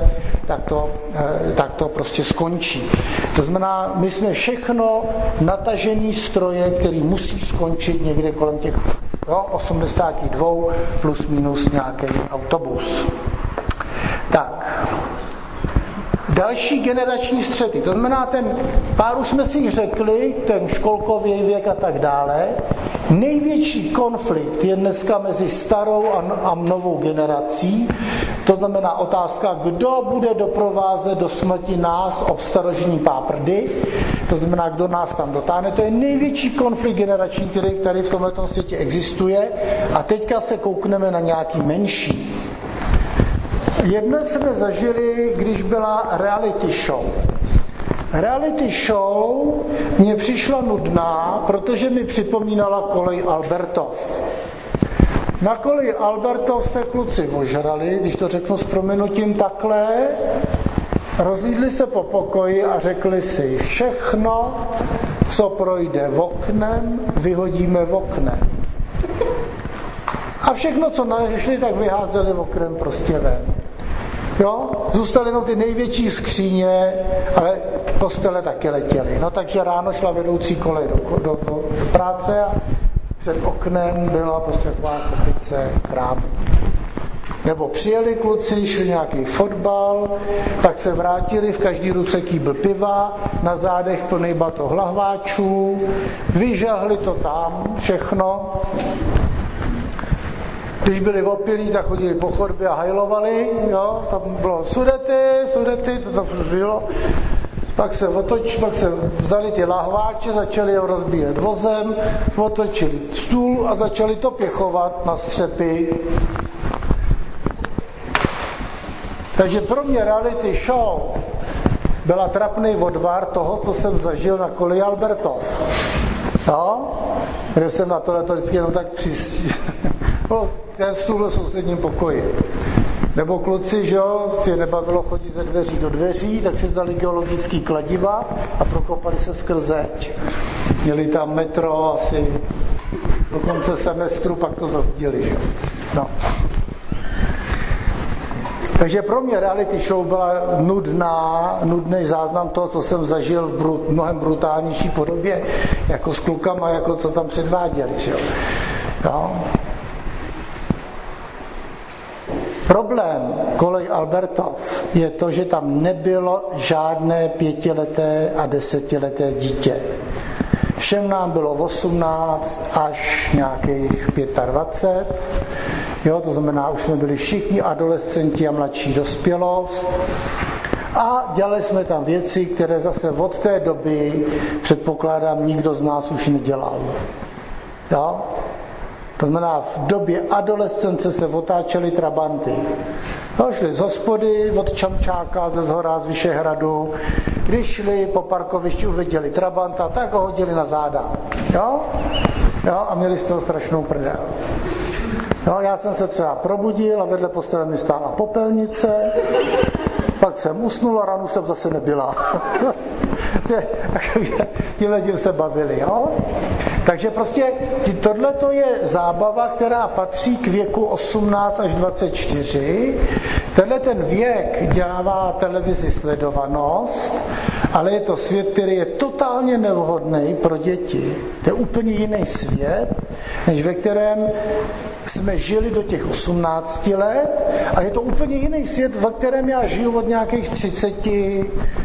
tak to prostě skončí. To znamená, my jsme všechno natažený stroje, který musí skončit někde kolem těch 82 plus minus nějaký autobus. Tak. Další generační střety. To znamená, ten pár už jsme si řekli, ten školkový věk a tak dále. Největší konflikt je dneska mezi starou a novou generací. To znamená otázka, kdo bude doprovázet do smrti nás obstarožní páprdy. To znamená, kdo nás tam dotáhne. To je největší konflikt generační, který tady v tomto světě existuje. A teďka se koukneme na nějaký menší. Jedno jsme zažili, když byla reality show. Reality show mě přišla nudná, protože mi připomínala kolej Albertov. Na koleji Albertov se kluci ožrali, když to řeknu s prominutím takhle, rozlídli se po pokoji a řekli si, všechno, co projde oknem, vyhodíme oknem. A všechno, co našli, tak vyházeli oknem prostě ven. Jo, zůstaly jenom ty největší skříně, ale postele taky letěly. No takže ráno šla vedoucí kolej do práce a před oknem byla prostě taková kopice krámu. Nebo přijeli kluci, šli nějaký fotbal, tak se vrátili, v každý ruce kýbl piva, na zádech plný batoh lahváčů, vyžahli to tam všechno. Když byli opilí, tak chodili po chodbě a hajlovali, jo, tam bylo sudety, to tam žilo. Pak se vzali ty lahváče, začali ho rozbíjet vozem, otočili stůl a začali to pěchovat na střepy. Takže pro mě reality show byla trapný odvar toho, co jsem zažil na koleji Albertov. Jo? Kde jsem na tohleto vždycky jenom tak ten stůl v sousedním pokoji. Nebo kluci, že jo, si nebavilo chodit ze dveří do dveří, tak si vzali geologický kladiva a prokopali se skrz zeď. Měli tam metro asi do konce semestru, pak to zazdili, že jo. No. Takže pro mě reality show byla nudný záznam toho, co jsem zažil v mnohem brutálnější podobě, jako s klukama, jako co tam předváděli, že jo. No. Problém kolej Albertov je to, že tam nebylo žádné 5leté a 10leté dítě. Všem nám bylo 18 až nějakých 25. Jo, to znamená, už jsme byli všichni adolescenti a mladší dospělost. A dělali jsme tam věci, které zase od té doby, předpokládám, nikdo z nás už nedělal. Jo? To znamená, v době adolescence se otáčely trabanty. No, šli z hospody, od Čamčáka, ze Zhora, z Vyšehradu. Když šli po parkovišti, uviděli trabanta, tak ho hodili na záda. Jo? Jo? A měli z toho strašnou prdel. No, já jsem se třeba probudil a vedle postele mi stála popelnice. Pak jsem usnul a ráno už tam zase nebyla. Tímhle tím se bavili, jo? Takže prostě tohleto je zábava, která patří k věku 18 až 24. Tenhle ten věk dělává televizi sledovanost, ale je to svět, který je totálně nevhodný pro děti. To je úplně jiný svět, než ve kterém jsme žili do těch 18 let a je to úplně jiný svět, ve kterém já žiju od nějakých 30,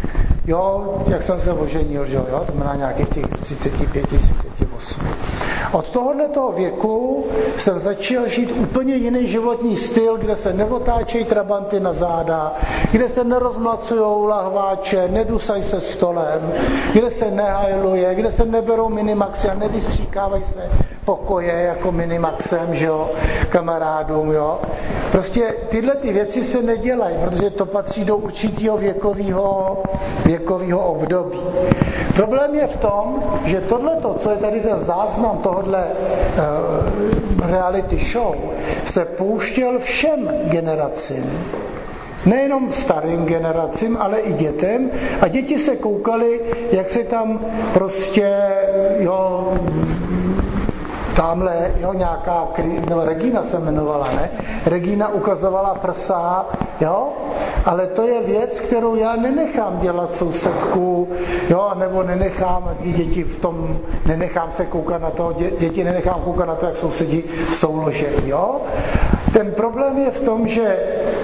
jo, jak jsem se oženil, že jo, to znamená nějakých těch 35, 38. Od tohoto věku jsem začal žít úplně jiný životní styl, kde se neotáčejí trabanty na záda, kde se nerozmlacujou lahváče, nedusaj se stolem, kde se nehajluje, kde se neberou minimaxy a nevystříkávají se pokoje jako minimaxem, že jo, kamarádům, jo. Prostě tyhle ty věci se nedělají, protože to patří do určitého věkového období. Problém je v tom, že tohleto, co je tady ten záznam tohodle reality show, se pouštěl všem generacím. Nejenom starým generacím, ale i dětem. A děti se koukaly, jak se tam prostě, jo, tamhle, jo, nějaká, no, Regina se jmenovala, ne? Regina ukazovala prsa, jo? Ale to je věc, kterou já nenechám dělat sousedku, jo, nebo nenechám děti v tom, nenechám se koukat na to, děti nenechám koukat na to, jak sousedi souložejí, jo? Ten problém je v tom, že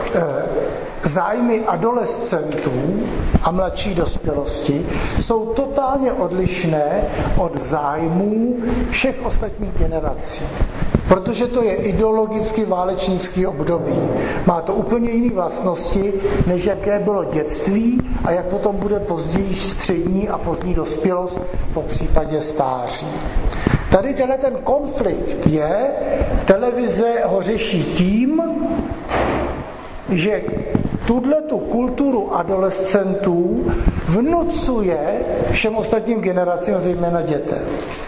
zájmy adolescentů a mladší dospělosti jsou totálně odlišné od zájmů všech ostatních generací. Protože to je ideologicky válečnický období. Má to úplně jiné vlastnosti, než jaké bylo dětství a jak potom bude později střední a pozdní dospělost, po případě stáří. Tady ten konflikt je, televize ho řeší tím, že tuhletu kulturu adolescentů vnucuje všem ostatním generacím, zejména dětem.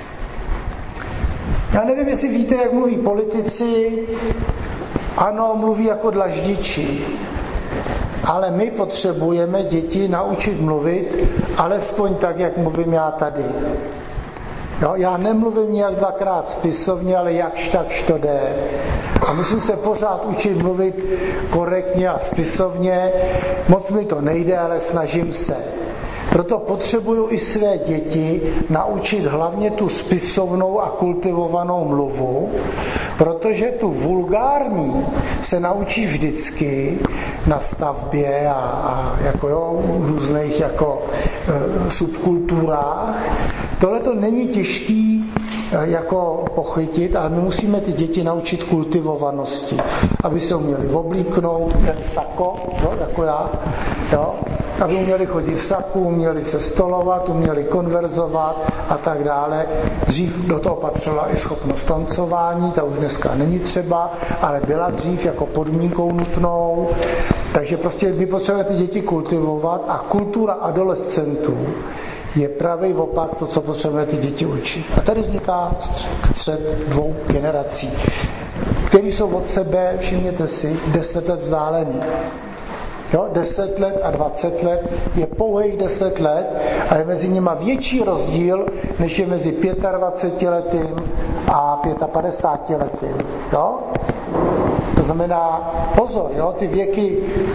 Já nevím, jestli víte, jak mluví politici. Ano, mluví jako dlaždiči. Ale my potřebujeme děti naučit mluvit, alespoň tak, jak mluvím já tady. Jo, já nemluvím nějak dvakrát spisovně, ale jakž takž to jde. A musím se pořád učit mluvit korektně a spisovně. Moc mi to nejde, ale snažím se. Proto potřebuju i své děti naučit hlavně tu spisovnou a kultivovanou mluvu, protože tu vulgární se naučí vždycky na stavbě a jako jo, v různých jako subkulturách. Tohle to není těžký jako pochytit, ale my musíme ty děti naučit kultivovanosti, aby se uměli oblíknout, měli sako, jo, jako já, jo, aby uměli chodit v saku, uměli se stolovat, uměli konverzovat a tak dále. Dřív do toho patřila i schopnost tancování, ta už dneska není třeba, ale byla dřív jako podmínkou nutnou. Takže prostě my potřebujeme ty děti kultivovat a kultura adolescentů je pravý opak to, co potřebujeme ty děti učit. A tady vzniká střed dvou generací, které jsou od sebe, všimněte si, 10 let vzdálený. Jo, 10 let a 20 let je pouhých 10 let a je mezi nimi větší rozdíl, než je mezi 25letým a 55letým. Jo? To znamená, pozor, jo, ty věky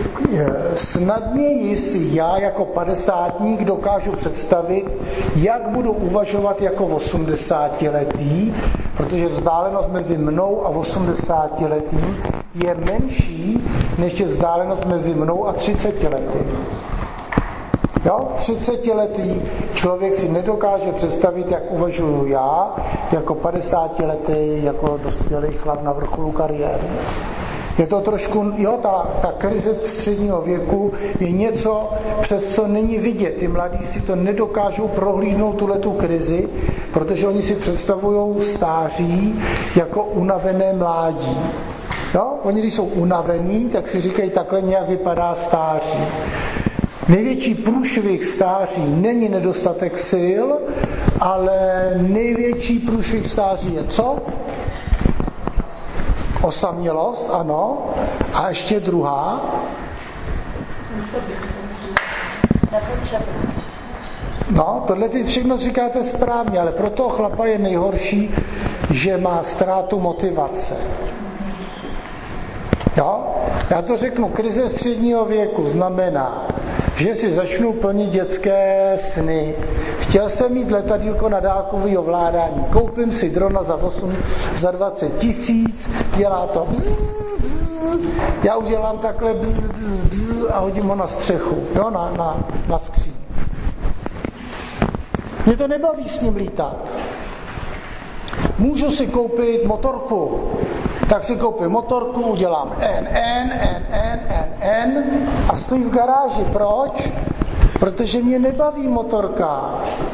snadněji si já jako 50-tník dokážu představit, jak budu uvažovat jako 80letý, protože vzdálenost mezi mnou a 80letým je menší, než je vzdálenost mezi mnou a 30letým. Jo? 30letý člověk si nedokáže představit, jak uvažuju já, jako 50letý, jako dospělý chlap na vrcholu kariéry. Je to trošku, jo, ta krize středního věku je něco, přes co není vidět. Ty mladí si to nedokážou prohlídnout tuhletu krizi, protože oni si představují stáří jako unavené mládí. Jo? Oni, když jsou unavení, tak si říkají, takhle nějak vypadá stáří. Největší průšvih stáří není nedostatek sil, ale největší průšvih stáří je co? Osamělost, ano. A ještě druhá. No, tohle ty všechno říkáte správně, ale pro toho chlapa je nejhorší, že má ztrátu motivace. Jo? Já to řeknu, krize středního věku znamená, že si začnu plnit dětské sny. Chtěl jsem mít letadýlko na dálkový ovládání. Koupím si drona za 20 000, dělá to bzz, bzz. Já udělám takhle bzz, bzz, bzz, a hodím ho na střechu, jo, na skříň. Mě to nebaví s ním lítat. Můžu si koupit motorku. Tak si koupím motorku, udělám N a stojí v garáži. Proč? Protože mě nebaví motorka.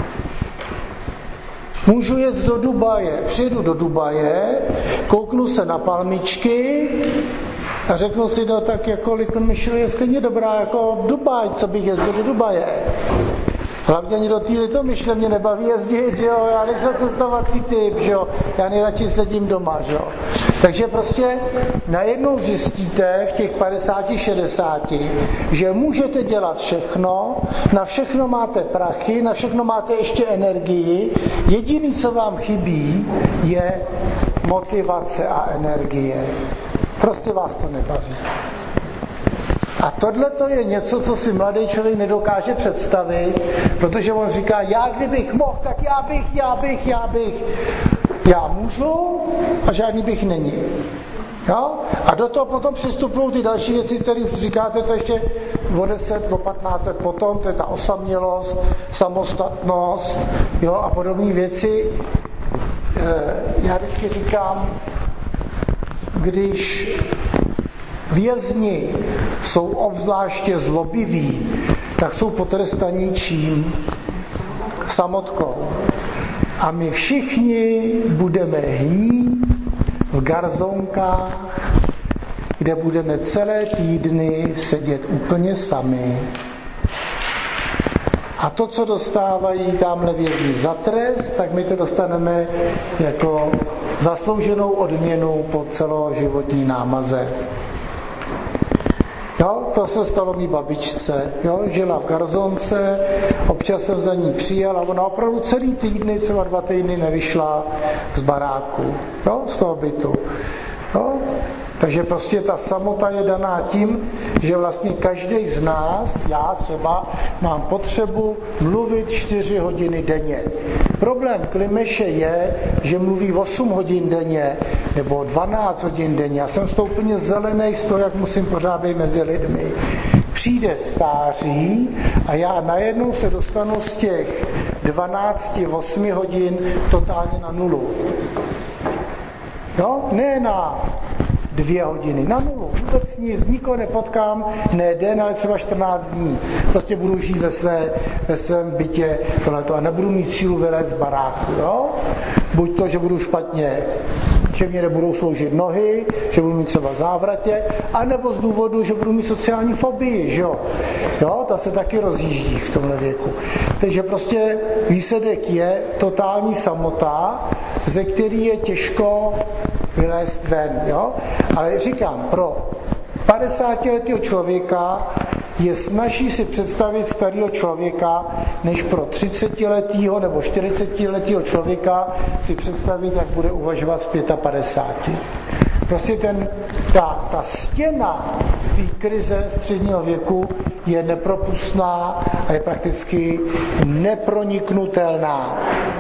Můžu jet do Dubaje. Přijedu do Dubaje, kouknu se na palmičky a řeknu si, no tak jako Little Michelle je stejně dobrá jako Dubaj, co bych jezdil do Dubaje. Hlavně ani do té Little Michelle mě nebaví jezdit, že jo, já nejsem cestovací typ, že jo, já nejradši sedím doma, že jo. Takže prostě najednou zjistíte v těch 50-60, že můžete dělat všechno, na všechno máte prachy, na všechno máte ještě energii, jediný, co vám chybí, je motivace a energie. Prostě vás to nebaví. A tohle to je něco, co si mladý člověk nedokáže představit, protože on říká, já kdybych mohl, tak já bych. Já můžu a žádný bych není. Jo? A do toho potom přistupují ty další věci, které říkáte to ještě o 10, o 15 let potom, to je ta osamělost, samostatnost, jo, a podobné věci. Já vždycky říkám, když vězni jsou obzvláště zlobiví, tak jsou potrestaní čím? Samotkou. A my všichni budeme hnít v garzónkách, kde budeme celé týdny sedět úplně sami. A to, co dostávají tamhle vězni za trest, tak my to dostaneme jako zaslouženou odměnu po celoživotní námaze. Jo, to se stalo mý babičce. Jo, žila v garzonce, občas jsem za ní přijel a ona opravdu celý týdny, třeba 2 týdny nevyšla z baráku, jo, z toho bytu. Jo. Takže prostě ta samota je daná tím, že vlastně každý z nás, já třeba, mám potřebu mluvit 4 hodiny denně. Problém Klimeše je, že mluví 8 hodin denně nebo 12 hodin denně. Já jsem z toho úplně zelenej z toho, jak musím pořád být mezi lidmi. Přijde stáří a já najednou se dostanu z těch 8 hodin totálně na 0. Jo? Ne na 2 hodiny, na 0. Vůbec nic, nikoho nepotkám, ne den, ale třeba 14 dní. Prostě budu žít ve svém bytě tohleto a nebudu mít sílu vylézt z baráku. Jo? Buď to, že budu špatně, že mě nebudou sloužit nohy, že budu mít třeba závratě, anebo z důvodu, že budu mít sociální fobii, že jo? Jo, ta se taky rozjíždí v tomhle věku. Takže prostě výsledek je totální samota, ze který je těžko vylézt ven, jo? Ale říkám, pro 50letého člověka je snazší si představit starého člověka, než pro 30letého nebo 40letého člověka si představit, jak bude uvažovat v 55. Prostě ta stěna té krize středního věku je nepropustná a je prakticky neproniknutelná.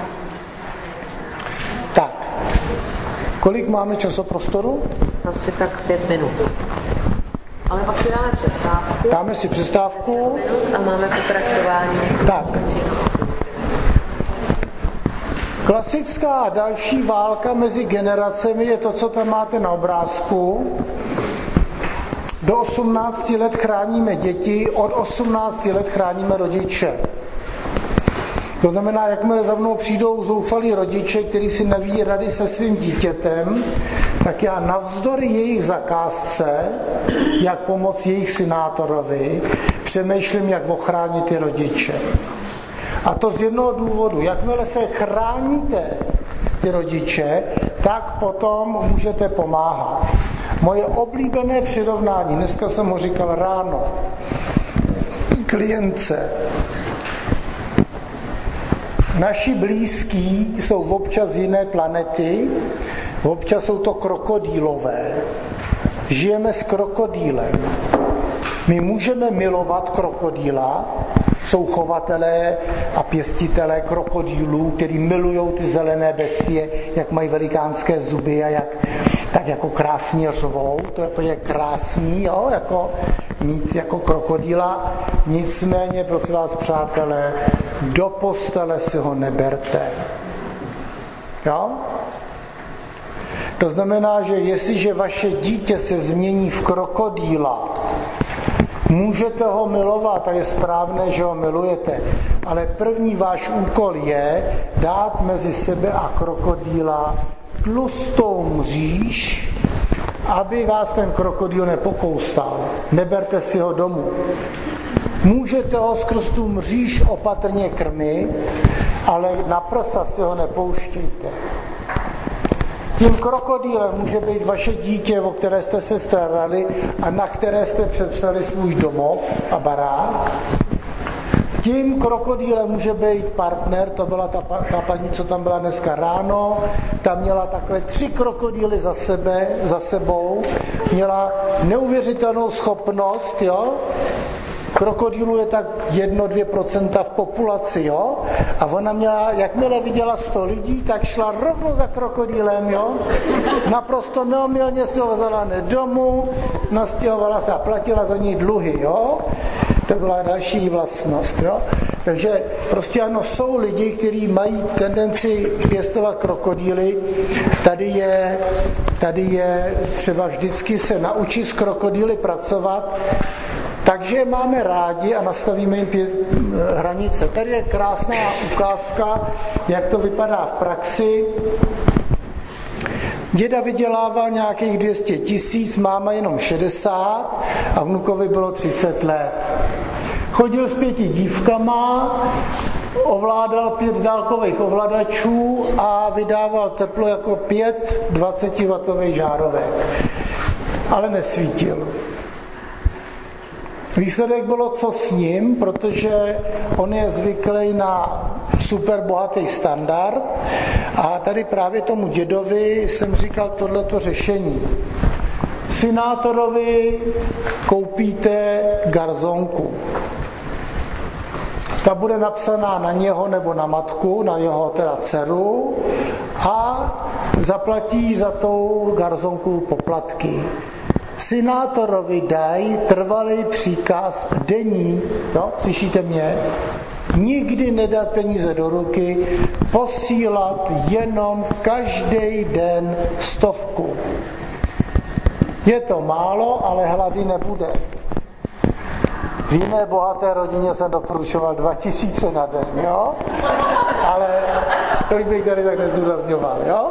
Tak, kolik máme časoprostoru? Asi tak 5 minut. Ale pak si dáme přestávku. Dáme si přestávku. A máme pokračování. Tak. Klasická další válka mezi generacemi je to, co tam máte na obrázku. Do 18 let chráníme děti, od 18 let chráníme rodiče. To znamená, jakmile za mnou přijdou zoufalí rodiče, kteří si neví rady se svým dítětem, tak já navzdory jejich zakázce, jak pomoct jejich synátorovi, přemýšlím, jak ochránit ty rodiče. A to z jednoho důvodu. Jakmile se chráníte ty rodiče, tak potom můžete pomáhat. Moje oblíbené přirovnání, dneska jsem ho říkal ráno, klientce. Naši blízký jsou občas z jiné planety, občas jsou to krokodýlové. Žijeme s krokodýlem. My můžeme milovat krokodýla, jsou chovatelé a pěstitelé krokodýlů, kteří milují ty zelené bestie, jak mají velikánské zuby a tak jako krásně řvou, to je krásný, jo, jako mít jako krokodýla. Nicméně, prosím vás, přátelé, do postele si ho neberte. Jo? To znamená, že jestliže vaše dítě se změní v krokodýla, můžete ho milovat a je správné, že ho milujete, ale první váš úkol je dát mezi sebe a krokodýla tlustou mříž, aby vás ten krokodýl nepokousal. Neberte si ho domů. Můžete ho skrz tu mříž opatrně krmit, ale na prsa si ho nepouštějte. Tím krokodýlem může být vaše dítě, o které jste se starali a na které jste přepsali svůj domov a barák. Tím krokodýlem může být partner, to byla ta paní, co tam byla dneska ráno, ta měla takhle 3 krokodýly za sebou, měla neuvěřitelnou schopnost, jo? Krokodýlů je tak 1-2% v populaci, jo? A ona měla, jakmile viděla 100 lidí, tak šla rovno za krokodýlem, jo? Naprosto neomylně si ho vzala domů, nastěhovala se a platila za něj dluhy, jo? To byla další vlastnost, jo? Takže prostě ano, jsou lidi, kteří mají tendenci pěstovat krokodýly. Tady je třeba vždycky se naučit s krokodýly pracovat, takže máme rádi a nastavíme jim hranice. Tady je krásná ukázka, jak to vypadá v praxi. Děda vydělával nějakých 200 000, máma jenom 60 a vnukovi bylo 30 let. Chodil s 5 dívkama, ovládal 5 dálkových ovladačů a vydával teplo jako 5 20W žárovek. Ale nesvítil. Výsledek bylo, co s ním, protože on je zvyklý na super bohatý standard a tady právě tomu dědovi jsem říkal tohleto řešení. Senátorovi koupíte garzonku. Ta bude napsaná na něho nebo na matku, na jeho teda dceru a zaplatí za tou garzonku poplatky. Senátorovi dají trvalý příkaz denní, no, slyšíte mě? Nikdy nedat peníze do ruky, posílat jenom každý den 100. Je to málo, ale hlady nebude. V jiné bohaté rodině jsem doporučoval 2000 na den, jo? Ale to bych tady tak nezdůrazňoval, jo?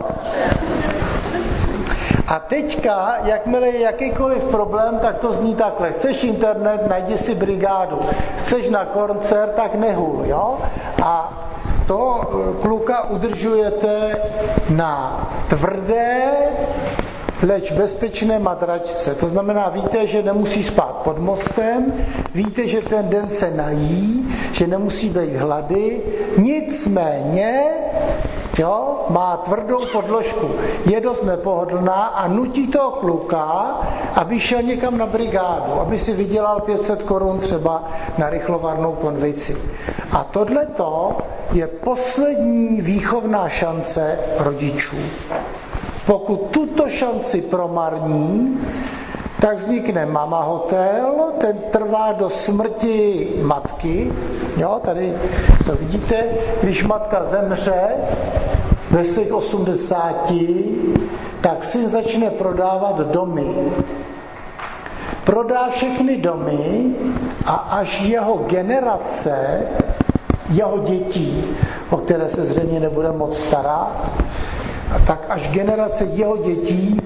A teďka, jakmile je jakýkoliv problém, tak to zní takhle. Chceš internet, najdi si brigádu. Chceš na koncert, tak nehůl, jo? A to kluka udržujete na tvrdé, leč bezpečné matračce. To znamená, víte, že nemusí spát pod mostem, víte, že ten den se nají, že nemusí být hlady, nicméně jo, má tvrdou podložku, je dost nepohodlná a nutí toho kluka, aby šel někam na brigádu, aby si vydělal 500 korun třeba na rychlovarnou konvici. A tohleto je poslední výchovná šance rodičů. Pokud tuto šanci promarní, tak vznikne mama hotel, ten trvá do smrti matky. Jo, tady to vidíte, když matka zemře ve svých 80, tak syn začne prodávat domy. Prodá všechny domy a až jeho generace, jeho dětí, o které se zřejmě nebude moc starat, tak až generace jeho dětí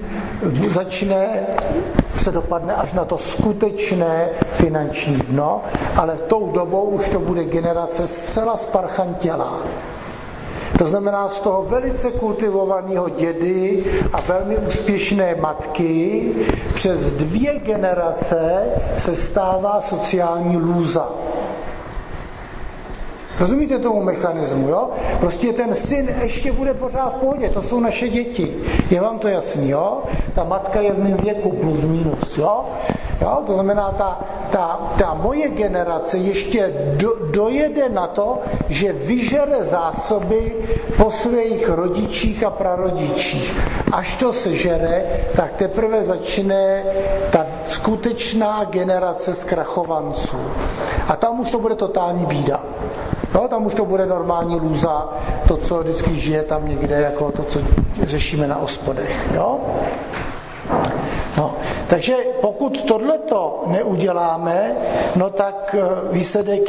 se dopadne až na to skutečné finanční dno, ale tou dobou už to bude generace zcela sparchantělá. To znamená z toho velice kultivovaného dědy a velmi úspěšné matky přes 2 generace se stává sociální lůza. Rozumíte tomu mechanismu, jo? Prostě ten syn ještě bude pořád v pohodě, to jsou naše děti. Je vám to jasný, jo? Ta matka je v mém věku plus minus, jo? Jo? To znamená, ta moje generace ještě dojede na to, že vyžere zásoby po svých rodičích a prarodičích. Až to sežere, tak teprve začne ta skutečná generace zkrachovanců. A tam už to bude totální bída. No, tam už to bude normální lůza, to, co vždycky žije tam někde, jako to, co řešíme na ospodech. Jo? No, takže pokud tohleto neuděláme, no tak výsledek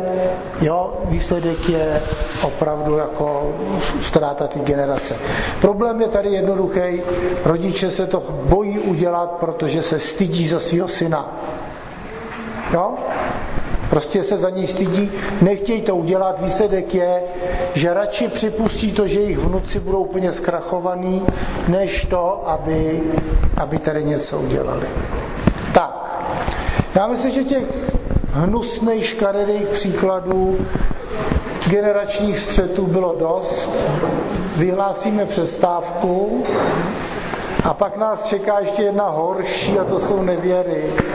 je opravdu jako ztráta ty generace. Problém je tady jednoduchý, rodiče se to bojí udělat, protože se stydí za svého syna. Jo? Prostě se za něj stydí, nechtějí to udělat, výsledek je, že radši připustí to, že jejich vnuci budou úplně zkrachovaný, než to, aby tady něco udělali. Tak, já myslím, že těch hnusných, škaredých příkladů generačních střetů bylo dost. Vyhlásíme přestávku a pak nás čeká ještě jedna horší, a to jsou nevěry.